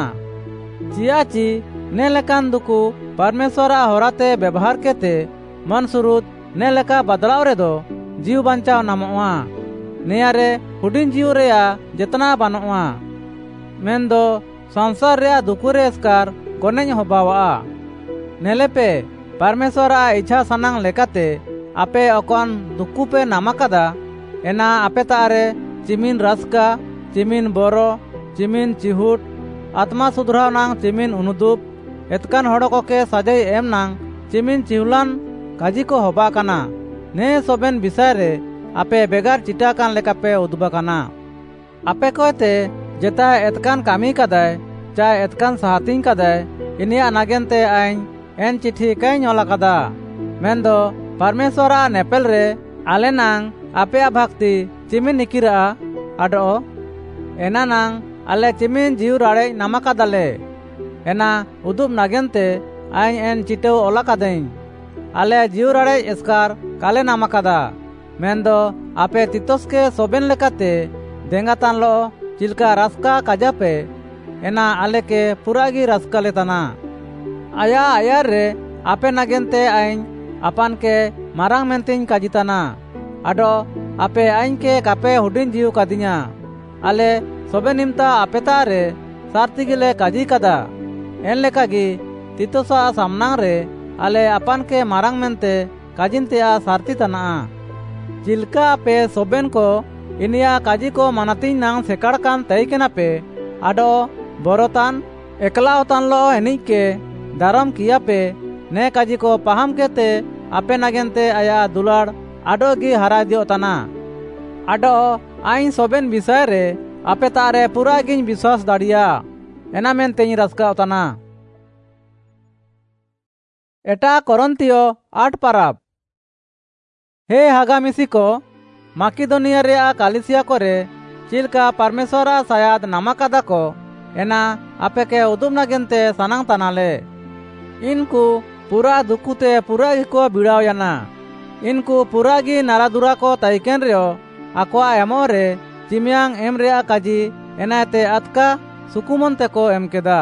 चियाची ने लेकान दुकु परमेश्वर होराते व्यवहार केते मन सुरुत ने लेका बदलाव रे दो जीव बांचाव नामोआ नेयारे हुडिन जीव रेया जेतना बानोआ मेंदो संसार रेया दुकु रे एस्कार कोनेñ होबावा नेलेपे परमेश्वर इच्छा सनांग लेकाते आपे अकन दुकु पे नामाकादा एना आपे तारे चिमिन रस्का चिमिन बोरो चिमिन चिहुट आत्मा सुधराव नांग चिमिन उनुदुप एतकान हड़को के सजाई एम नांग चिमिन चिहुलान काजी को होबा काना ने सोबेन विषय रे आपे बेगार चिटा कान लेकापे उदुबा काना आपे कोते जेता एतकान कामी कादाय चा एतकान साहतिन कादाय इनिया नागेनते आइन एन चिठी कई नोला कदा मेंदो परमेश्वर नेपेल रे आले नांग आपे भक्ति चिमिन निकिरा आडो एना नांग आले चिमिन जीव राड़े नामाकादाले एना उदुब नागेनते आइन एन चिटो ओला कदें आले जीव राड़े एस्कार काले नामाकादा मेंदो आपे तितोस के सोबेन लेकाते देंगातान लो चिलका रस्का काजापे एना आले के पुरागी रस्का लेताना आया आया रे आपे नागेनते आइन अपान के मारांग मेंतिन काजिताना आडो आपे आइन के कापे हुडिन जीव कादिया आले सोबे निमता आपे तारे सारती गिले काजी कदा एन लेकागी तितोसा सामनांग रे आले अपान के मारांग मेंते काजिनते आ सारती तना चिलका आपे सोबेन को इनिया काजी को मानतिन नांग सेकाड़ कान तय केना पे आडो बोरोतान एकलावतान लो एनिक के दारम किया पे ने काजी को पहाम केते आपे नागेनते आया दुलाड़ आडो गी हरा दियो तना आडो आइन सोबेन विषय रे आपे तारे पूरा गिन विश्वास दाड़िया एना मेनते रस्का तना एटा करंतियो आठ पाराब हे हागामिसी को माकिदोनिया रे कालिसिया करे चिलका परमेश्वर सायाद नामाकादा को एना आपे के उदुम नागेनते सनांग तनाले इनको पूरा दुकुते पूरा को बिड़ाव याना इनको पूरा गी नारादुरा को तैकेन रियो आकोआ एमोरे चिमियांग एम रे काजी एनाते अतका सुकुमनते को एम केदा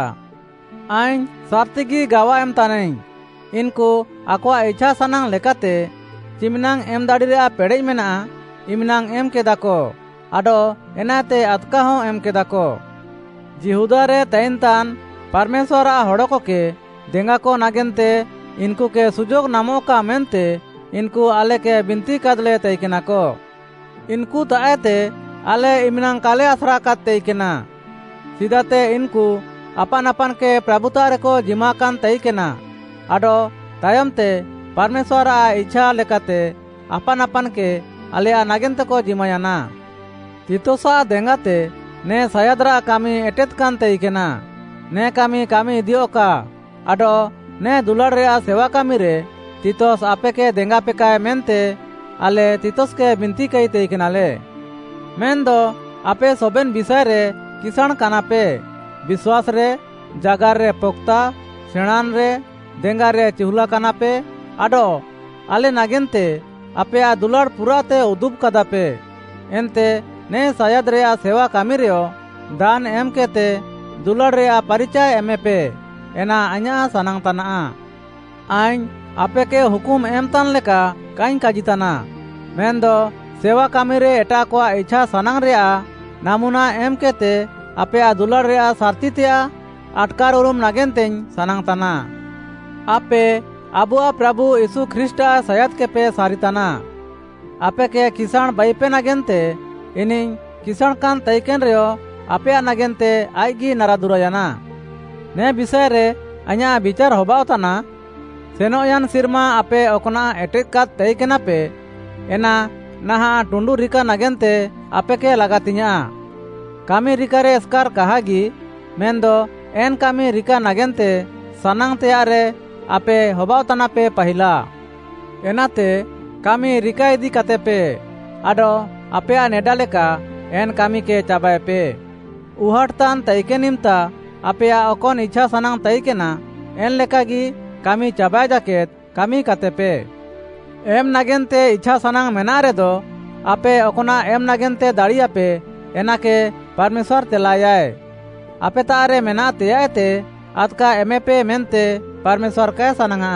आइन सार्तिगी गावा एम ताने इनको आकोआ इच्छा सनांग लेकाते चिमिनांग एम दाड़ी रे पेड़े मेना इमिनांग एम केदा को आडो एनाते अतका हो एम केदा को जिहुदा रे तैन तान परमेश्वर हड़को के देंगा को नागेनते इनको के सुजोग नामों का मेनते इनको आले के बिनती कदले तैकेना को इनको ताएते आले इमिनांग काले असरा का तैकेना सीधाते इनको अपन अपन के प्रभुतार को जिमा कान तैकेना आडो तायमते परमेश्वर इच्छा लेकाते अपन अपन के आलिया नागेनते को जिमायाना तितोसा देंगाते ने सायाद्रा कामी एटेत कान तैकेना ने कामी कामी दियो का आडो ने दुलाड़ रे सेवा कामी रे तितोस आपे के देंगा पेकाय मेनते आले तितोस के बिनती कई तैकेनाले मेंदो आपे सोबेन विषय रे किसान कानापे विश्वास रे जागार रे पोक्ता सेणान रे देंगा रे चिहुला कानापे आडो आले नागेनते आपे आ दुलाड़ पुराते उदुब कदापे एनते ने सायाद रे सेवा कामी रे दान एम केते दुलाड़ रे परिचय एमे पे एना अञा सनांग तना आइन आपे के हुकुम एम तान लेका काइन काजिताना मेंदो सेवा कामी रे एटा को इच्छा सनांग रे नामुना एम केते आपे दुलाड़ रे सारती ते अटकार उरुम नागेनते सनांग तना आपे अबुआ प्रभु यीशु ख्रिस्टा सयाद के पे सारिताना आपे के किसान बाइपे नागेनते इनी किसान कान तैकेन रे आपे नागेनते आईगी नारादुरायाना ने विषय रे अञा विचार होबावताना सेनोयान सिरमा आपे ओकना एटेक का तैकेना पे एना नहा टुंडू रिका नागेनते आपे के लगातिया कामी रिका रे स्कार कहागी मेंदो एन कामी रिका नागेनते सनांग तेयारे आपे हबाव तना पे पहिला एनाते कामी रिका इदी काते पे आडो आपे नेडा लेका एन कामी के चाबाए पे उहाड़तान तैके निमता आपे अकोन इच्छा सनांग तैकेना एन लेका गी कामी चाबाए जाकेत कामी काते पे एम नागेनते इच्छा सनांग मेना रे दो आपे अकोना एम नागेनते दाड़िया पे एना के परमेश्वर तेलायाए आपे तारे मेना तेयाते आतका एमे पे मेनते परमेश्वर के सनांगा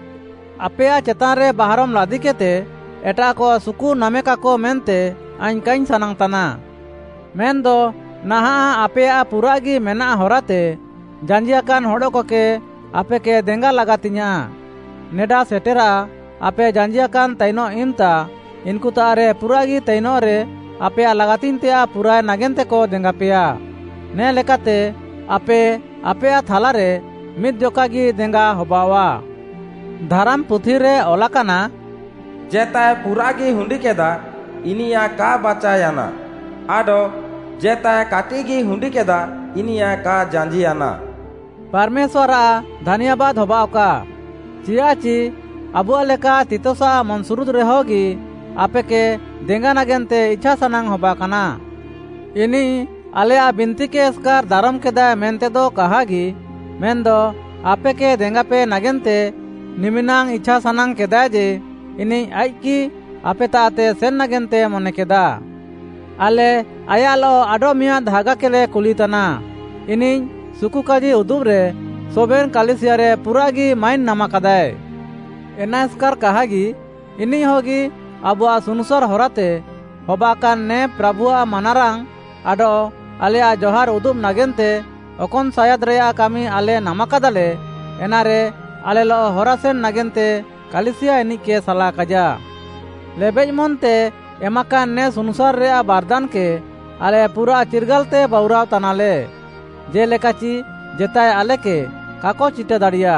आपे चेतान रे बाहरम लादी केते एटा को सुकु नामे का को मेनते आइन काइन सनांग तना मेन दो नहा आपे पूरा गी मेना होराते जांजियाकान होड़ो को के आपे के देंगा लगातिnya नेडा सेटेरा आपे जांजियाकान तैनो इमता इनको तारे पूरा गी तैनो रे आपे लगातिन ते पूरा नागेनते को देंगा पेया ने लेकाते आपे आपे थाला रे मिद जोका गी देंगा होबावा धाराम पुथी रे ओलाकाना जेताय पूरा गी हुंडी केदा इनिया का बचायाना आडो जेताय काटी गी हुंडी केदा इनिया का जांजियाना परमेश्वरा धन्यवाद होबावका चियाची अबुआ लेका तितोसा मनसुरुद रे होगी आपे के देंगा नागेनते इच्छा सनांग होबा कना इनी आलेया बिनती के स्कार दारम केदा मेनते दो कहागी मेन दो आपे के देंगा पे नागेनते निमिनांग इच्छा सनांग केदा जे इनी आइकी आपे ताते सेन नागेनते मने केदा आले आयालो आडो मिया धागा केले कुलितना इनी सुकु काजी उदुब रे सोबेन कालिसिया रे पुरागी माइन नामा कदाय एनास्कार कहागी इनी होगी अबुआ सुनुसर होराते होबाकान ने प्रभुआ मनारांग आडो आलेया जोहार उदुब नागेनते ओकोन सायद रेया कामी आले नामा कदाले एनारे आले लो होरासेन नागेनते कालिसिया इनी के सला कजा लेबेज मोनते एमाकान ने सुनुसर रेया बारदान के आले पूरा चिरगलते बौराव तनाले जे लेकाची जेताय आले के काको चिटे दाड़िया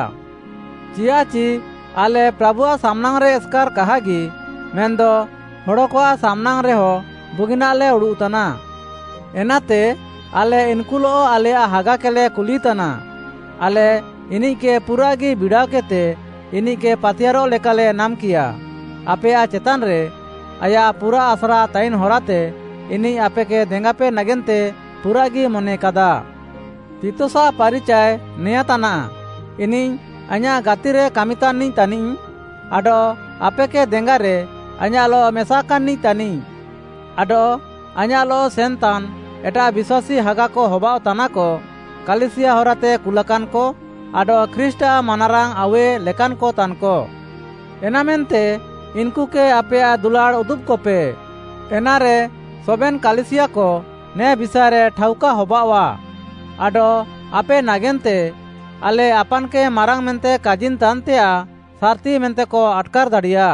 चियाची आले प्रभुआ सामनांग रे स्कार कहागी मेनदो होड़ोकोआ सामनांग रे हो बुगिनाले उड़ुतना एनाते आले इनकुलो आलेया हागा केले कुलीतना आले इनी के पूरा गी बिड़ाव केते इनी के पातियारो लेकाले नाम किया आपे चेतान रे आया पूरा आसरा ताइन होराते इनी आपे के देंगा पे नगेनते पूरा गी मने कदा तितोसा परिचय नेया तना इनी अኛ गाती रे कामितान नी तानी आडो आपे के देंगा रे अኛ लो मेसाकान नी तानी आडो अညာलो सेनतान एटा विश्वासी हागा को होबाव तना को कालिसिया होराते कुलकान को आडो ख्रिस्टा मनारांग आवे लेकान को तान को एनामेंते इनको के आपे दुलाड़ उदुब को पे एनारे सोबेन कालिसिया को ने बिसारे ठाउका होबावा आडो आपे नागेनते आले आपन के मारांग मेंते काजिन तानतेया सारती मेंते को अटकार दाड़िया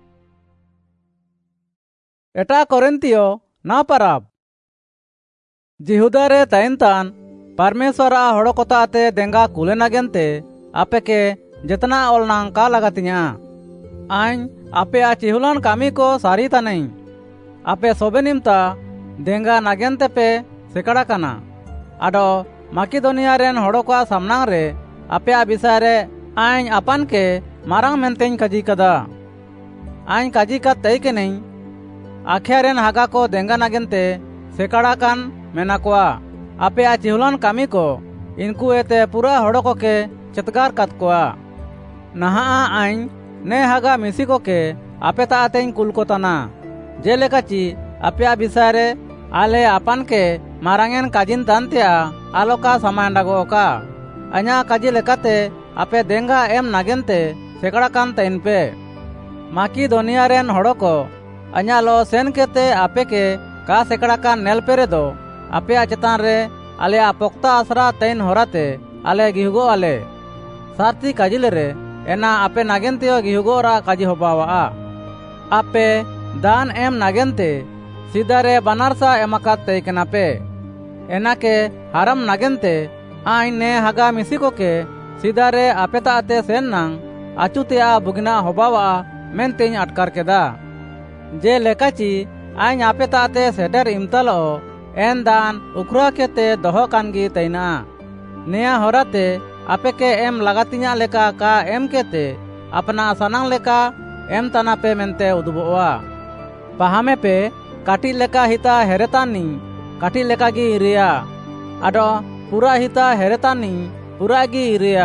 एटा कोरिन्थियो ना पराब जिहुदा रे ताइन तान परमेश्वरा होड़ो कोताते देंगा कुले नागेनते आपे के जितना ओलनांग का लगातिnya आइन आपे आ चिहुलान कामी को सारी तानई आपे सोबेनिमता देंगा नागेनते पे सेकड़ा कना आडो माकिदोनिया रेन होड़ो को सामनांग रे आपे बिसारे आइन आपन के मारांग मेंतेन काजी कदा आइन काजी का तय के नहीं आखिया रेन हागा को देंगा नागेनते सेकड़ा कान मेना कोआ आपे आ चिहुलान कामी को इनको एते पूरा होड़ो को के चितगार कत कोआ नहा आइन ने हागा मिसी को के आपे तातेन कुल को तना जेलेकाची आपे बिसारे आले आपन के मारांगेन काजिन तानतेया आलोका समांडागो का अኛ काजी लेकाते आपे देंगा एम नागेनते सेकड़ा कान तैन पे माकी दुनिया रेन होड़ो को अညာलो सेन केते आपे के का सेकड़ा कान नेल पेरे दो आपे चेतान रे आले पोक्ता आसरा तैन होराते आले गिहुगो आले सारती काजिले रे एना आपे नागेनते गिहुगो रा काजी होबावा आपे दान एम नागेनते सीधारे बनारसा एमाकात तय केना पे एना के हारम नागेनते आइन ने हागा मिसी को के सीधारे आपे ताते सेन नांग आचुतेया बुगिना होबावा मेनतेन अटकार केदा जे लेकाची आइन आपे ताते सेटर इमतलो एन दान उखरा केते दोहो कानगी तैना नेया होराते आपे के एम लगातिया लेका का एम केते अपना सनांग लेका एम तना पे मेनते उदुबोआ पहामे पे काटी लेका हिता हेरेतानी काटी लेका गी इरिया आडो पूरा हिता हेरेतानी पूरा गी इरिया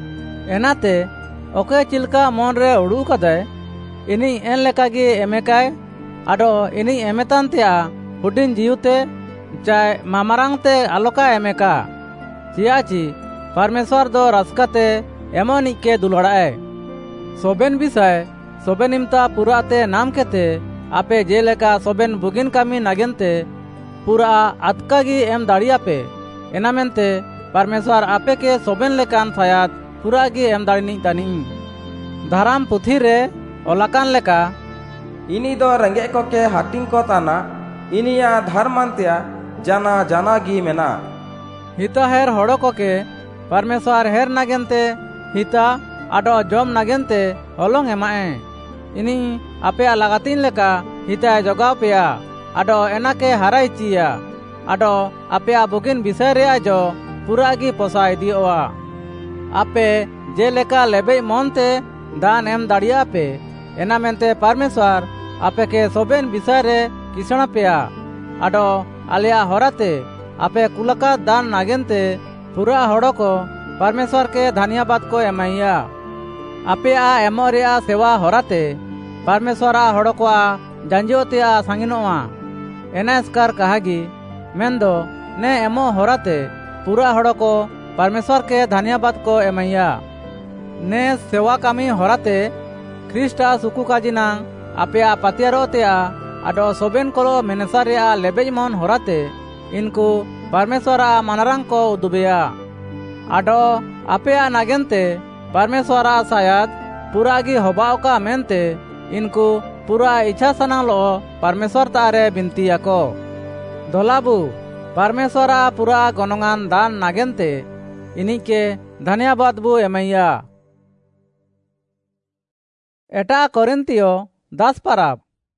एनाते ओके चिलका मन रे उड़ू कदे इनी एन लेका गी एमेकाय आडो इनी एमेतान त्या हुडिन जियुते चाय मामारांगते आलोका एमेका चियाची परमेश्वर दो रस्काते एमोनी के दुलड़ाए सोबेन विषय सोबेन इमता पुराते नाम केते आपे जेलेका सोबेन बुगिन कामी नागेनते पूरा आतकागी एम दाड़िया पे एनामेंते परमेश्वर आपे के सोबेन लेकान सायात पूरा गी एम दाड़िनी तानी धाराम पुथी रे ओलाकान लेका इनी दो रंगे को के हाटिंग को ताना इनिया धर्मांत्या जाना जाना गी मेना हिता हेर होड़ो को के परमेश्वर हेर नागेनते हिता आडो जम नागेनते होलोंग एमाए इनी आपे लगातीन लेका हिता जगाव पेया आडो एना के हराई चिया आडो आपे बुगिन विषय रे जो पूरा गी पोसाई दियोआ आपे जे लेका लेबे मोनते दान एम दाड़िया पे एना मेनते परमेश्वर आपे के सोबेन विषय रे किसण पेया आडो आलिया होराते आपे कुलका दान नागेनते पूरा होड़ो को परमेश्वर के धन्यवाद को एमाइया आपे आ एमोरिया सेवा होराते परमेश्वर आ होड़ो को जांजियोते आ सांगिनोआ एनास्कार कहागी मेंदो ने एमो होराते पूरा होड़ो को परमेश्वर के धन्यवाद को एमाइया ने सेवा कामी होराते ख्रिस्टा सुकु काजिना आपे आ पातियारोते आ आडो सोबेन कोलो मेनेसारिया लेबेजमन होराते इनको परमेश्वर आ मानारांग को उदुबिया आडो आपे आ नागेनते परमेश्वर आ सायाद पूरा गी होबाव का मेनते इनको पूरा इच्छा सना लो परमेश्वर तारे बिनतिया को दोलाबू परमेश्वर आ पूरा गनोंगान दान नागेनते इनी के धन्यवाद बु एमैया एटा कोरिन्तियो दस पाराब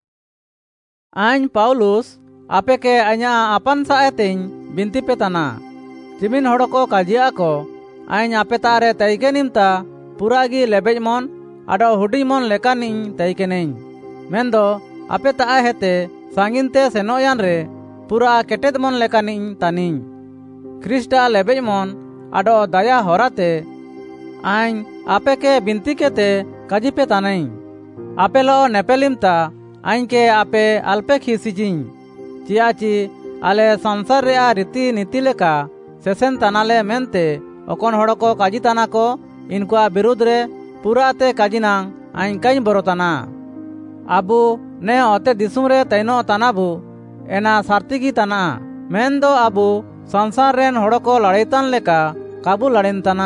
आइन पाउलुस आपे के अኛ अपन साएतिन बिनती पे तना जिमिन होड़ो को काजिया को आइन आपे तारे तैके निमता पूरा गी लेबेज मन आडो हुडी मन लेकानिन तैके नहीं मेंदो आपे ता हेते सांगिनते सेनोयान रे पूरा केटेद मन लेकानिन तानिन ख्रिस्टा लेबेज मन आडो दया होराते आइन आपे के बिनती केते काजी पे तानई आपे लो नेपेलिमता आइन के आपे अल्पे खिसिजिन चियाची आले संसार रे रीति नीति लेका सेसेन तानाले मेनते ओकन होड़ो को काजी ताना को इनका विरुद्ध रे पूरा ते काजिना आइन कई बरोताना आबू ने ओते दिसुम रे तैनो तानाबू एना सार्तिगी ताना मेंदो आबू संसार रेन होड़ो को लड़ाईतान लेका काबू लड़ेन ताना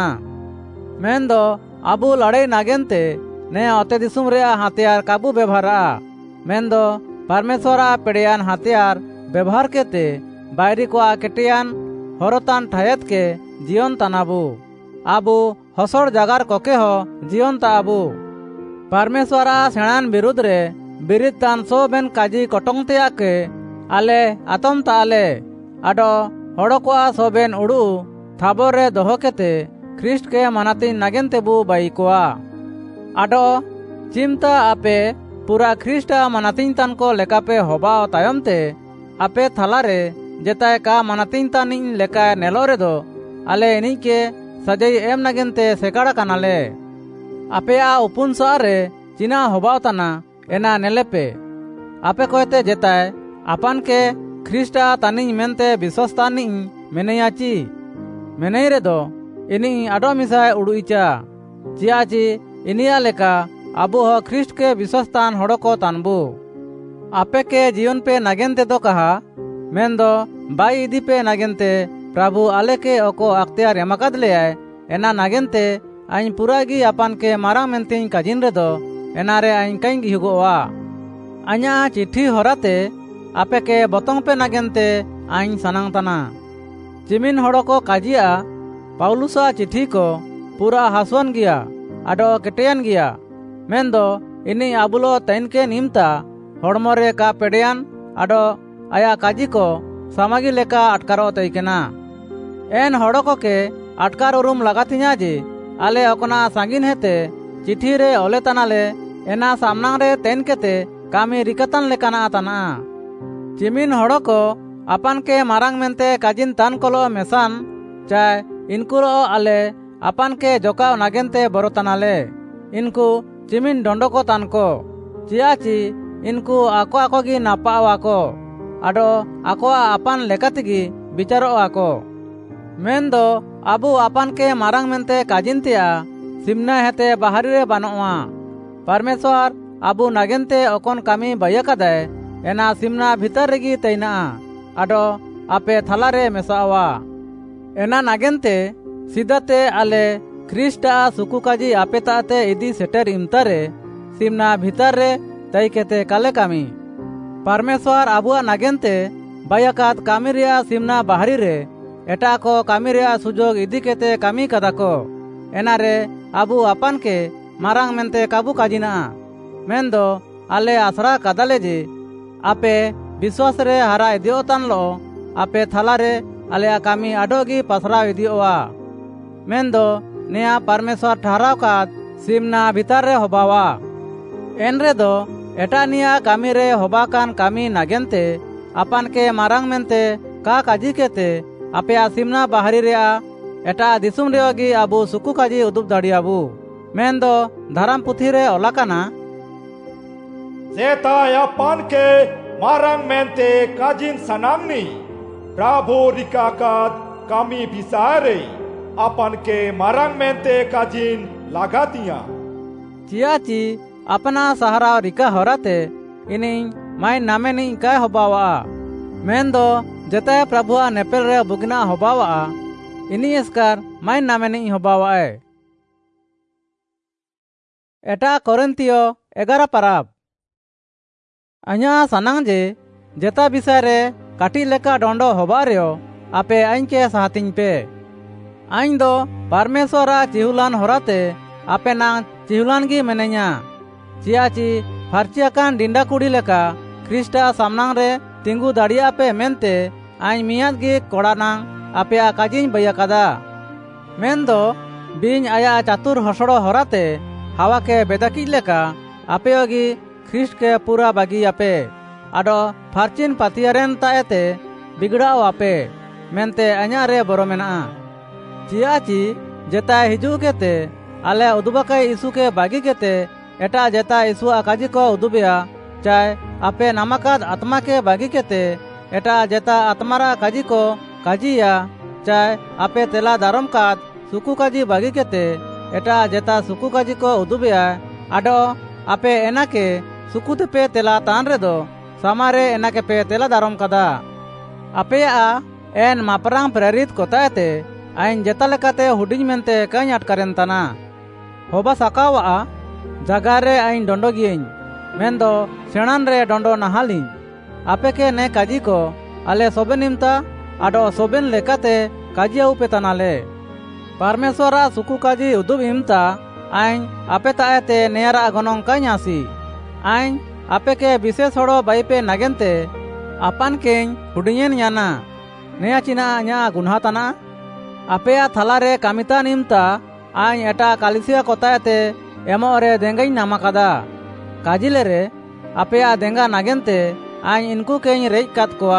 मेंदो आबू लड़ाई नागेनते ने ओते दिसुम रे हथियार काबू व्यवहारा मेंदो परमेश्वरा पेड़ियान हथियार व्यवहार केते बायरी को केटियान हरतान ठायत के जीवन तानाबू आबू हसड़ जगार कोके हो जीवन ताबू परमेश्वरा सेणान विरुद्ध रे बिरित तान सो बेन काजी कटोंगते आके आले आतम ताले आडो होड़ो को सो बेन उड़ू थाबोर रे दोहो केते ख्रिस्ट के मनाती नागेनते बू बाई कोआ आडो चिमता आपे पूरा ख्रिस्टा मनातीन तान को लेका पे होबाओ तायमते आपे थालारे जेताय का मनातीन तानिन लेका नेलो रे दो आले इनी के सजई एम नागेनते सेकाड़ा कानाले आपे आ उपुन सारे चिना होबाओ ताना एना नेलेपे आपे कोयते जेताय आपन के ख्रिस्टा तानिन मेनते विश्वासतानिन मेनेयाची मेनेई रे दो इनी आडो मिसाय उडुइचा चियाची इनिया लेका आबू हो ख्रिस्ट के विश्वासतान होड़ो को तानबू आपे के जीवन पे नागेनते दो कहा मेंदो बाई इदी पे नागेनते प्रभु आले के ओको अख्तियार एमकद ले आए एना नागेनते आइन पूरा गी अपन के मारा मेंतिन काजिन रे दो एना रे आइन कई गिहुगोआ अኛ चिट्ठी होराते आपे के बतोंग पे नागेनते आइन सनांग तना जिमिन होड़ो को काजिया पाउलुसा चिट्ठी को पूरा हासवन गिया आडो केटेयन गिया मेंदो इनी आबुलो तैन के निमता होड़मोरे का पेडियान आडो आया काजी को सामागी लेका अटकारो तैकेना एन होड़ो को के आटकार उरुम लगातिया जे आले ओकना सांगिन हेते चिठी रे ओले तनाले एना सामनांग रे तेन केते कामी रिकतन लेकाना तना चिमिन हड़ो को अपन के मारांग मेंते काजिन तान कोलो मेसान चाय इनको आले अपन के जोकाव नागेनते बरोतनाले इनको चिमिन डोंडो को तान को चियाची इनको आको आको गी नापावा को आडो आको अपन लेकातिगी बिचारो आको मेंदो आबू अपन के मारांग मेंते काजिनतिया सिमना हेते बाहरी रे बानोआ परमेश्वर आबू नागेनते ओकोन कामी बयकादे एना सिमना भीतर रेगी तैना आडो आपे थालारे मेसावा एना नागेनते सिदाते आले ख्रिस्टा सुकुकाजी आपे ताते इदी सेटर इमतारे सिमना भीतर रे तई केते काले कामी परमेश्वर आबुआ नागेनते बयकात कामी रिया सिमना बाहरी रे एटा को कामी रिया सुजोग इदी केते कामी कदा को एनारे आबू अपन के मारांग मेंते काबू काजिना मेंदो आले आसरा कदाले जे आपे विश्वास रे हरा इदियोतान लो आपे थालारे आले कामी आडोगी पसरा इदियोवा मेंदो नेया परमेश्वर ठहराव कात सिमना भीतर रे होबावा एनरे दो एटा निया कामी रे होबाकान कामी नागेनते अपन के मारांग मेंते का काजी केते आपे सिमना बाहरी रे एटा दिसुम रेगी आबू सुकु काजी उदुब दाड़ियाबू मेंदो धरम पुथी रे ओलाकाना सेता अपन के मारांग मेंते काजिन सनामनी प्रभु रिकाकात कामी बिसारे अपन के मारांग मेंते काजिन लगातिया चियाची अपना सहारा रिका होराते इनी माय नामे नी काय होबावा मेंदो जते प्रभुआ नेपेल रे बुगना होबावा इनी एस्कार माय नामे नी होबावा एटा कोरिन्थियो एगारह पराब अኛ सनांग जे जेता विषय रे काटी लेका डोंडो होबा रियो आपे आइन के साथिन पे आइन दो परमेश्वरा चिहुलान होराते आपे ना चिहुलान गी मेने냐 चियाची फर्चियाकान डिंडा कुड़ी लेका ख्रिस्टा सामनांग रे तिंगु दाड़िया पे मेनते आइन मियाद गी कोड़ाना आपे काजिन बयकादा मेंदो बिन आया चातुर हसड़ो होराते हवा के बेदाकी लेका आपेगी ख्रिस्ट के पूरा बागी आपे आडो फार्चिन पातियारेन ताएते बिगड़ाओ आपे मेनते अኛ रे बरो मेना चियाची जेता हिजू केते आले उदुबकाय यीशु के बागी केते एटा जेता यीशु काजी को उदुबिया चाय आपे नामकाद आत्मा के बागी केते एटा जेता आत्मारा काजी को काजिया चाय आपे तेला दारम काद सुकु काजी बागी केते एटा जेता सुकु काजी को उदुबिया आडो आपे एना के सुकुते पे तेला तान रे दो समारे एना के पे तेला दारम कदा आपे आ एन मापरांग प्रेरित कोताते आइन जेता लेकाते हुडिंग मेंते काई अटकारेन तना होबा साकावा जगारे आइन डोंडो गियें मेंदो सेणान रे डोंडो नहालिं आपे के ने काजी को आले सोबेन इमता आडो सोबेन लेकाते काजिया उपे तनाले परमेश्वरा सुकु काजी उदुब इमता आइन आपे ताएते नेयारा गनों काई आइन आपे के विशेष हड़ो बाइपे नागेनते अपन के हुडियेन याना नेया चिना न्या गुन्हाताना आपेया थालारे कामिता निमता आइन एटा कालिसिया कोतायते एमो रे देंगाई नामाकादा काजिले रे आपेया देंगा नागेनते आइन इनको के रेज कात कोआ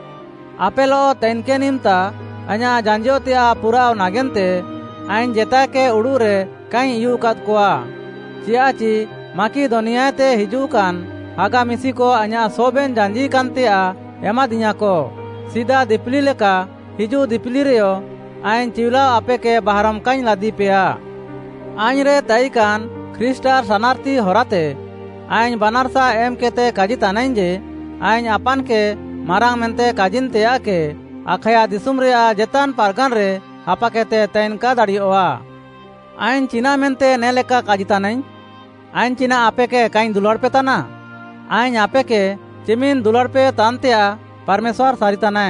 आपेलो तेनके निमता अ냐 जांजोतिया पूरा नागेनते आइन जेता के उड़ू रे काई यू कात कोआ चियाची माकी दुनियाते हिजुकान हागा मिसी को अ냐 सोबेन जांजी कांतिया एमा दिया को सीधा दिपली लेका हिजू दिपली रेयो आइन चिवला आपे के बाहरम काई लादी पेया आइन रे ताइकान ख्रिस्टार सनार्थी होराते आइन बनारसा एम केते काजी तानाइन जे आइन अपन के मारांग मेंते काजिन तेया के आखया दिसुम रे जेतान पारगान रे आपा केते तैन का दाड़ियोआ आइन चिना मेंते ने लेका काजी तानाइन आइन चिना आपे के काई दुलड़ पे ताना आइन आपे के चिमिन दुलड़ पे तानतिया परमेश्वर सारितानाय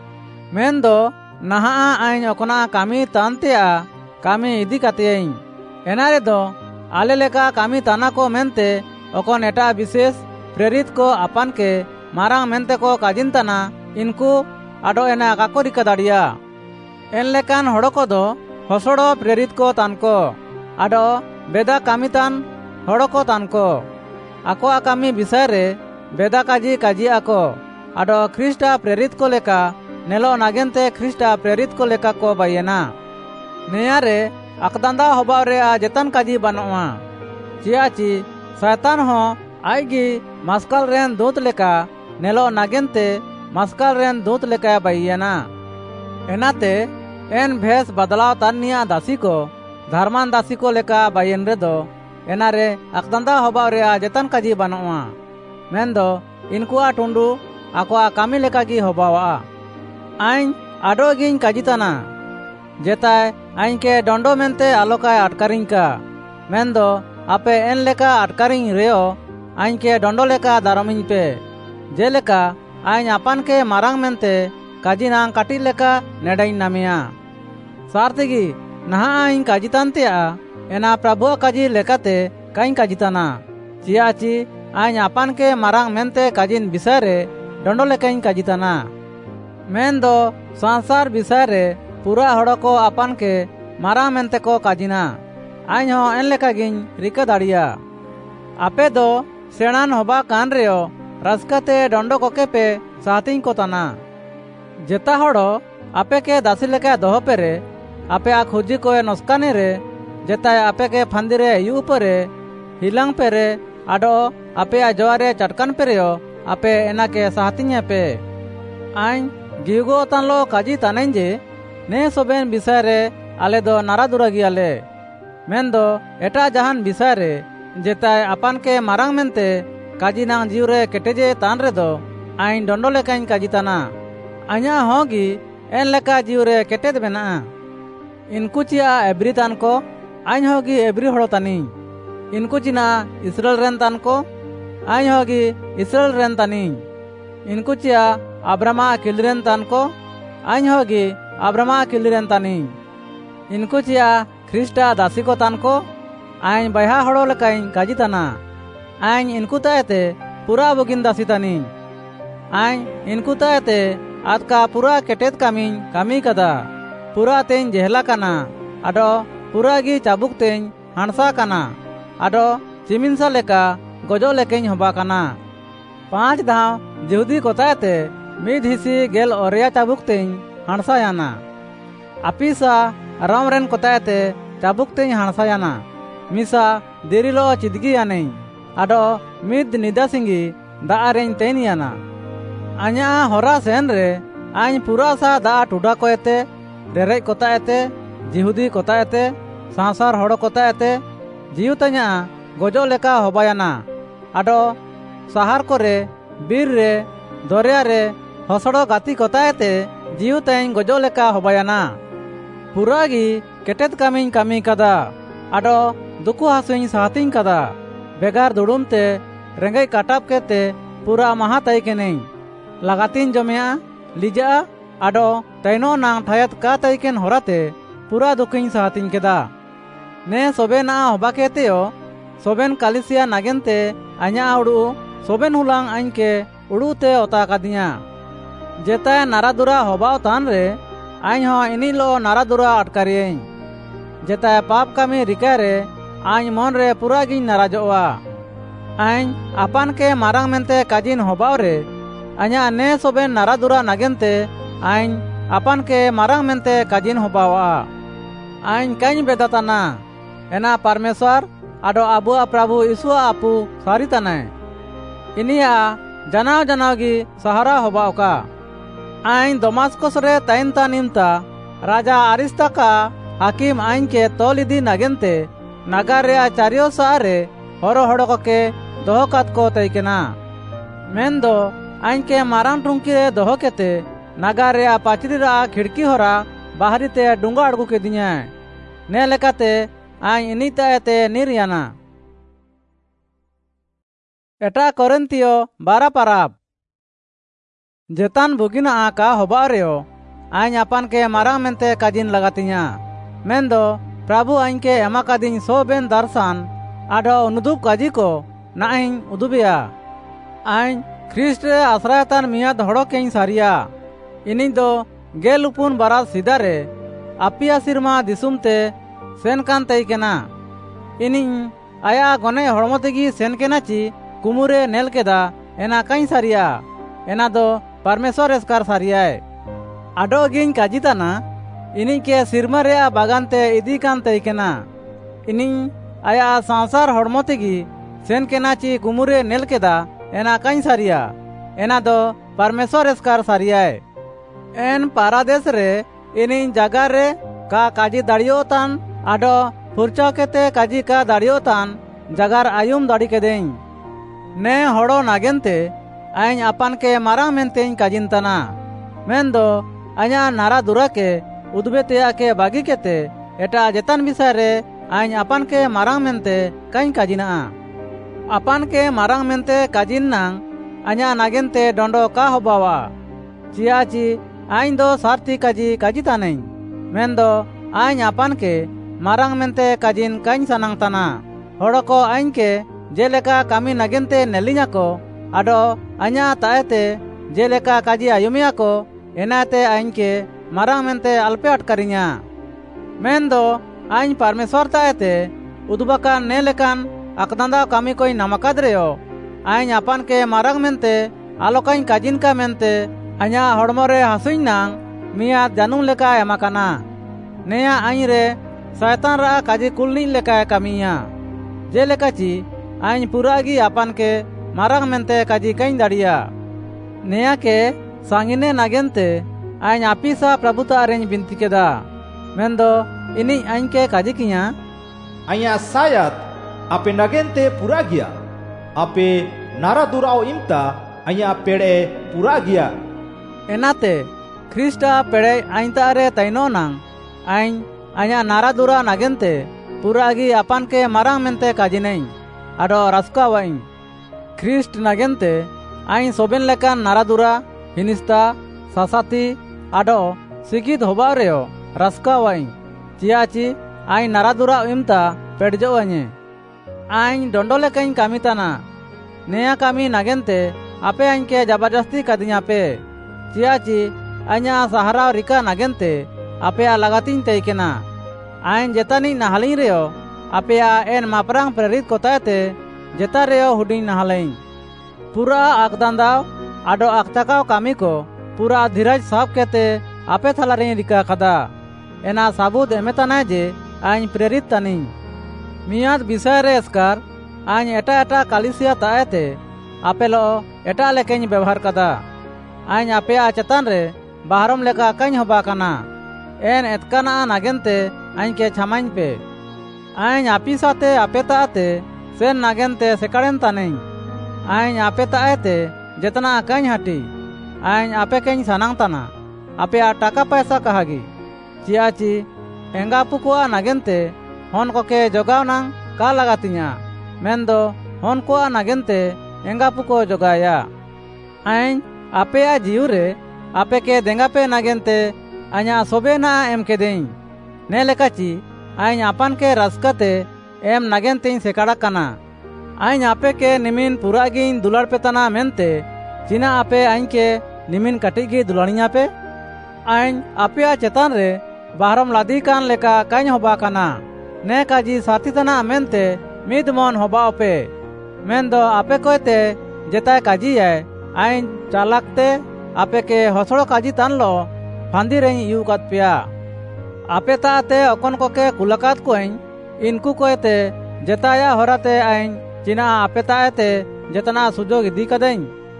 मेंदो नहा आइन ओकना कामी तानतिया कामी इदी कातेइन एनारे दो आले लेका कामी ताना को मेंते ओकन एटा विशेष प्रेरित को अपन के मारांग मेंते को काजिन ताना इनको आडो एना काकोरिका दाड़िया एन लेकान हड़ो को दो हसड़ो प्रेरित को तानको आडो बेदा कामितान हड़ो को तानको आकोआ कामी विषय रे बेदा काजी काजी आको आडो ख्रिस्टा प्रेरित को लेका नेलो नागेंते ख्रिस्टा प्रेरित को लेका को बायना नेयारे अकदांदा होबाव रे आ जतन काजी बनोआ चियाची शैतान हो आईगी मस्कल रेन दूत लेका नेलो नागेंते मस्कल रेन दूत लेका बायना एनाते एन भेस बदलाव तानिया दासी को धर्मान दासी को लेका बायन रे दो एनारे अकदांदा होबाव रे आ जतन काजी बनोआ मेंदो इनकुआ टुंडू आकोआ कामी लेका गी होबावा आइन आडो गिन काजिताना जेताय आइन के डंडो मेंते आलोकाय अटकारिंग का मेंदो आपे एन लेका अटकारिंग रेओ आइन के डंडो लेका दारमिंग पे जेलेका आइन अपन के मारांग मेंते काजिनांग काटी लेका नेडाइन नामिया सारतेगी नहा आइन काजितानतेया एना प्रभु काजी लेकाते काइन काजिताना चियाची आइन अपन के मारांग मेंते काजिन विषय रे डंडो लेकाइन काजिताना मेंदो संसार विषय रे पूरा हड़ो को अपन के मारांग मेंते को काजिना आइन हो एन लेका गिन रिका दाड़िया आपे दो सेणान होबा कान रेओ रस्काते डंडो कोके पे साथिंग को ताना जेता हड़ो आपे के दासी लेका दोहो पे रे आपे आ खुजी को नस्काने रे जेता आपे के फंदी रे यू परे हिलंग पे रे आडो आपे आ जवारे चटकन पे रेओ आपे एना के साथिंग पे आइन गिगो तानलो काजी तानेंजे ने सोबेन विषय रे आले दो नारा दुरा गियाले मेंदो एटा जहान विषय रे जेताय अपन के मारांग मेंते काजी नांग जीव रे केटेजे तान रे दो आइन डंडो लेकाइन काजी ताना आया होगी एन लेका जीव रे केटेद बेना इनकु चिया एब्री तान को आइन होगी एब्री हड़ो तानी इनकु चिना इस्राएल रेन तान को आइन होगी इस्राएल रेन तानी इनकु चिया अब्रामा किलरेन तान को आइन होगी अब्रामा किलरेन तानी इनकु चिया ख्रिस्टा दासी को तान को आइन बहा हड़ो लेकाइन काजी ताना आइन इनकु तायते पूरा बगिन दासी तानी आइन इनकु तायते आज का पूरा केटेद कामी कामी कदा पूरा तेन जेहला काना आडो पूरा गी चाबुक तेन हांसा काना आडो चिमिनसा लेका गजो लेकेन होबा काना पांच धाव जिहुदी कोतायते मिद हिसी गेल ओरिया चाबुक तेन हांसा याना अपिसा राम रेन कोतायते चाबुक तेन हांसा याना मिसा देरिलो चिदगी याने आडो मिद निदा सिंगी दा रेन तेन याना आन्या होरा सेन रे आइन पूरा सा दा टुडा कोयते रेरे कोतायते जिहुदी कोतायते सांसार हड़ो कोतायते जीवतन्या गजो लेका होबायाना आडो सहार कोरे बीर रे दरिया रे हसड़ो गाती कोतायते जीवतैन गजो लेका होबायाना पूरागी केटेद कामिन कामी कदा आडो दुकु हासुइन साथिंग कदा बेगार दुडुमते रेंगई काटाप केते पूरा महा तय केने लगातीन जमिया लिजा आडो तैनो नांग ठायत का तैकेन होराते पूरा दुकिन साथिंग केदा ने सोबेना होबा केतेयो सोबेन कालिसिया नागेंते आन्या उडू सोबेन हुलांग आइनके उडूते ओता कादिया जेता नारादुरा होबाव तान रे आइन हो इनिलो नारादुरा अटकारिये जेता पाप कामी रिका रे आइन मन रे पूरा गिन नाराजोआ आइन अपन के मारांग मेंते काजिन होबाव रे आन्या ने सोबेन नारादुरा नागेंते आइन अपन के मारांग मेंते काजिन होबावा आइन काइन बेदाताना एना परमेश्वर आडो आबुआ प्रभु ईसुआ आपु सारी तने इनिया जनाव जनावगी सहारा होबावका आइन दमास्कस रे ताइनता निमता राजा आरिस्ता का हाकिम आइन के तोलिदी नागेंते नगर रे चारियो सारे हरो हड़ो के दोहकात को तैकेना मेंदो आइन के मारांग टुंकी रे दोह केते नगर रे पाचरी रा खिड़की होरा बाहरी ते डुंगा अड़गू के दिया ने लेकाते आइन इनितायते निर्याना एटा कोरिन्थियो बारा पाराब जेतान बुगिना आका होबा रेओ आइन अपन के मारांग मेंते काजिन लगातिया मेंदो प्रभु आइन के एमा कादिन सोबेन दर्शन आडो उनुदुब काजी को नाइन उदुबिया आइन ख्रिस्ट रे आश्रयतान मिया धड़ो के सारिया इनी दो गेलुपुन बारा सीधा रे apiya sirma disum te sen kan tei kena iniñ aya gone hormo tegi sen kena ci kumure nel keda ena kain saria ena do parmesor eskar sariyae ado giñ kajitana iniñ ke sirma rea bagante idi kan tei kena iniñ aya sansar hormo tegi sen kena ci kumure nel keda ena kain saria ena do parmesor eskar sariyae en paradesh re iniñ jaga re ka kaji dariotan ado furcha kete kaji ka dariotan jagar ayum dadi kedeñ ne horo nagente añ apan ke marang menteñ kajintana mendo aña nara dura ke udbeteya ke bagi kete eta jetan bisay re añ apan ke marang mente kañ kajina apan ke marang mente kajin nang aña nagente dondo ka hobawa ciaci añ do sarti kaji kajitaneñ mendo añ apan ke marang mente kajin kañ sanang tana horoko añ ke jeleka kami nagente nelinya ko ado aña taete jeleka kaji ayumiya ko enate añ ke marang mente alpe atkarinya mendo añ parmesor taete udubakan nelekan akdanda kami koi namakadreo añ apan ke marang mente alokañ kajin ka mente aña hormore hasuñ nang miat janung leka emakana neya añ re Saitan ra kaji kulniñ leka kamiya jeleka ci añ puragi apan ke marang mente kaji kañ daria neya ke sangine nagente añ apisa prabuta areñ binti keda mendo iniñ añ ke kaji kinya aña sayat ape nagente puragia ape nara durao imta aña pede puragia enate Krista pede añ taare taino nang añ aña naradura nagente puragi apan ke marang mente kajineñ ado raskawañ Krist nagente añ soben lekan naradura hinista sasati ado sigit hobareo raskawañ ciaci añ naradura imta pedjoañe añ dondo lekañ kamitana neya kami nagente ape añ ke jabardasti kadinya pe ciaci aña sahara rika nagente apea lagatiñ teikena añ jetani nahaliñ reo apea en maprang prerit kotaete jeta reo hudiñ nahaleñ pura akdandaw ado aktakaw kami ko pura dhiraj sab kete ape thalareñ rika kada ena sabud emetana je añ prerit taniñ miat bisay re eskar añ eta eta kalisia taete apelo eta lekeñ ବ୍ୟବହାର kada añ apea chetan re baharom leka kañ hoba kana en etkana nagente añ ke chamañ pe añ apisate apetaate sen nagente sekaren taneñ añ apetaate jetana kañ hati añ ape keñ sanang tana apea taka paisa kahagi ciaci engapu kuwa nagente hon koke jogaw nang ka lagatinya mendo hon kuwa nagente engapu ko jogaya añ apea jiure ape ke dengape nagente aña sobena em kedeñ ne lekaci añ apan ke raskate em nagenteñ sekara kana añ ape ke nimin puragiñ dular petana mente cina ape añ ke nimin katigi dulaninya pe añ apea chetan re baharom ladi kan leka kañ hoba kana ne kaji satitana mente midmon hoba ope mendo ape koete jeta kaji ay añ chalakte ape ke hosoro kaji tanlo fandireñ yukat pia ape taate okon koke kulakat koñ inku koete jetaya horate añ cina ape taate jetana sujog idi kadeñ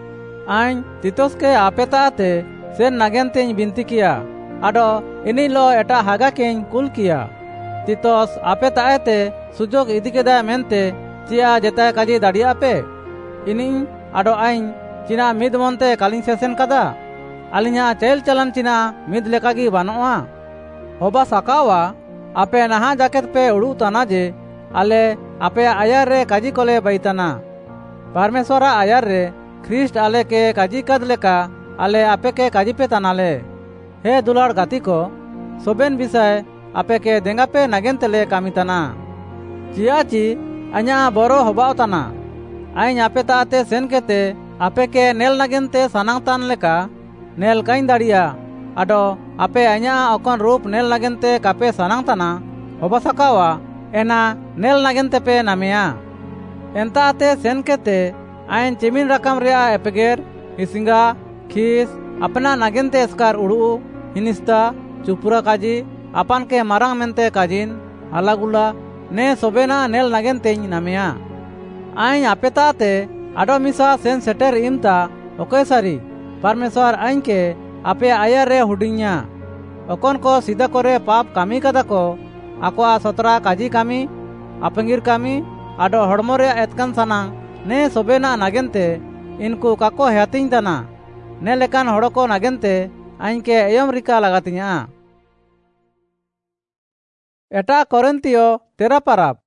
añ titos ke ape taate sen nagenteñ binti kiya ado ini lo eta haga keñ kul kiya titos ape taate sujog idi keda mente cia jetaya kaji dadia ape ini ado añ cina midmonte kaliñ sesen kada alinya cel chalan cina mid lekagi banoa hoba sakawa ape naha jaket pe udu tana je ale ape ayar re kaji kole baitana parmesora ayar re Krist ale ke kaji kad leka ale ape ke kaji pe tanale he dular gati ko soben bisay ape ke denga pe nagentele kamitana ciaci anya boro hoba tana ain ape taate sen kete ape ke nel nagente sanang tan leka nel kain daria आडो आपे आइया अकन रूप nail नागेनते कापे सानांग तना होबसकावा एना nail नागेनते पे नामिया एंताते सेन केते आइन चिमिन रकम रे एपेगेर इसिंगा खीस अपना नागेनते एस्कार उड़ू हिनिस्ता चुपुरा काजी अपन के मारंग मेनते काजिन हालागुला ने सोबेना नेल नागेनते नामिया आइन आपेताते आडो मिसा सेन सेटर इमता ओके सारी परमेश्वर आइन के आपे आया रे हुडिंगा अकन को सीधा करे पाप कामी कदा को आकोआ सतरा काजी कामी अपंगिर कामी आडो हड़मो रे एतकन सना ने सोबेना नागेनते इनको काको हेतिंग तना ने लेकान हड़ो को नागेनते आइन के एयम रिका लगातिया एटा कोरिन्थियो तेरा पाराब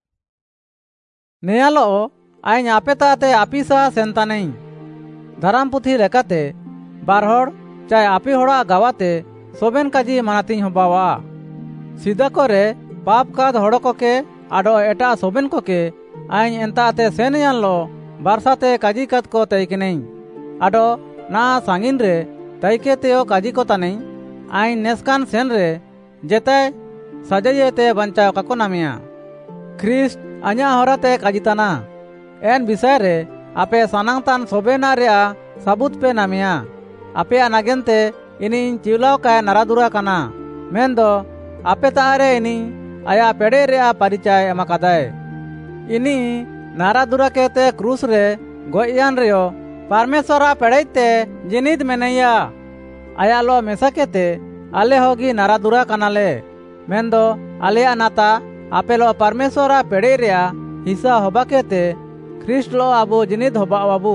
नेयालो आइन आपेताते आपिसा सेंतानेई धराम पुथी लेकाते बारहड़ चाहे आपी होड़ा गावाते सोबेन काजी मानाती हबावा सीधा करे पाप काद हड़ो को के आडो एटा सोबेन को के आइन एंताते सेन यानलो बारसाते काजी कद को तैकने आडो ना सांगिन रे तैके तेओ काजी को तने आइन नेस्कान सेन रे जेते सजयते बंचाव काको नामिया ख्रिस्ट अ냐 होराते काजिताना एन विषय रे आपे सानांगतान सोबेना रे सबूत पे नामिया आपे नागेनते इनी चिवलाव का नारादुरा कना मेंदो आपे तारे इनी आया पेड़े रे परिचय एमाकादाय इनी नारादुरा केते क्रूस रे गोयान रेयो परमेश्वरा पेड़ेते जिनिद मेनैया आया लो मेसा केते आले होगी नारादुरा कनाले मेंदो आलेया नाता आपे लो परमेश्वरा पेड़े रे हिस्सा होबा केते ख्रिस्ट लो आबो जिनिद होबा बाबू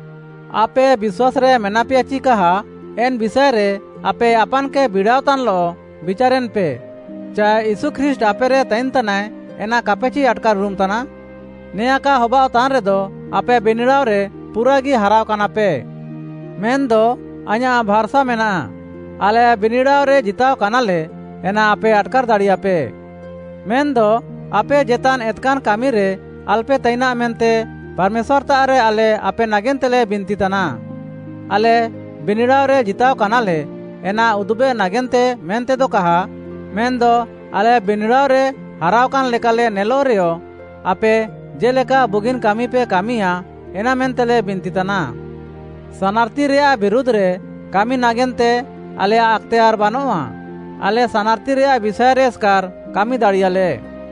आपे विश्वास रे मेनापिया ची कहा एन विषय रे आपे अपन के बिड़ावतान लो विचारेन पे चाहे यीशु ख्रिस्ट आपे रे तैन तना एना कापेची अटकार रूम तना नेया का होबा तान रे दो आपे बिनिड़ाव रे पूरा गी हराव काना पे मेन दो अ냐 भारसा मेना आले बिनिड़ाव रे जिताव कानाले एना आपे अटकार दाड़िया पे मेन दो आपे जेतान एतकान कामी रे अल्पे तैना मेनते परमेश्वर तारे आले आपे नागेन तेले बिनती तना आले बिनिड़ाव रे जिताव कानाले एना उदुबे नागेनते मेनते दो कहा मेन दो आले बिनिड़ाव रे हराव कान लेकाले नेलो रेयो आपे जे लेका बुगिन कामी पे कामिया एना मेनतेले बिनती तना सनार्थी रे विरुद्ध रे कामी नागेनते आले अख्तियार बानोआ आले सनार्थी रे विषय रे स्कार कामी दाड़ियाले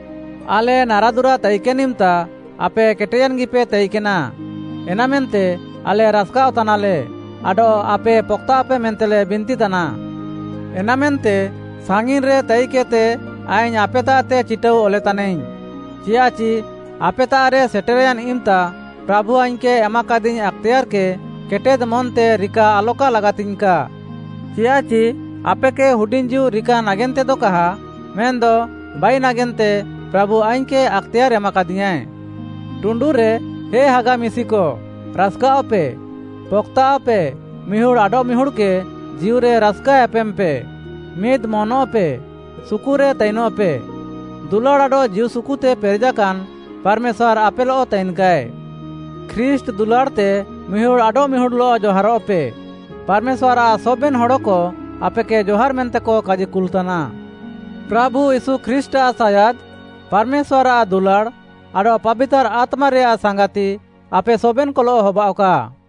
आले नारादुरा तैके निमता आपे केटेयन गिपे तैकेना एना मेनते आले रास्का तनाले आडो आपे पोक्ता आपे मेनतेले बिनती तना एना मेनते सांगिन रे तैकेते आइन आपेताते चिटव ओले तने चियाची आपेतारे सेटेरियन इमता प्रभु आइन के एमाकादिन अख्तियार के केटेद मनते रिका आलोका लगातिन का चियाची आपे के हुडिंजू रिका नागेनते दो कहा मेंदो बाई नागेनते प्रभु आइन के अख्तियार एमाकादिया टुंडू रे हे हागा मिसिको रास्का पे पोक्ता पे मिहुड़ आडो मिहुड़ के जीव रे रास्का एपेम पे मिद मनो पे सुकुरे तैनो पे दुलाड़ आडो जीव सुकुते पेरजा कान परमेश्वर आपेलो तैन गाय ख्रिस्ट दुलाड़ते मिहुड़ आडो मिहुड़ लो जोहारो पे परमेश्वर आ सोबेन हड़ो को आपे के जोहार मेनते को काजी कुलतना प्रभु यीशु ख्रिस्ट आ सायाद परमेश्वर आ दुलाड़ आडो पवित्र आत्मा रे आ संगाती आपे सोबेन कोलो होबाओका।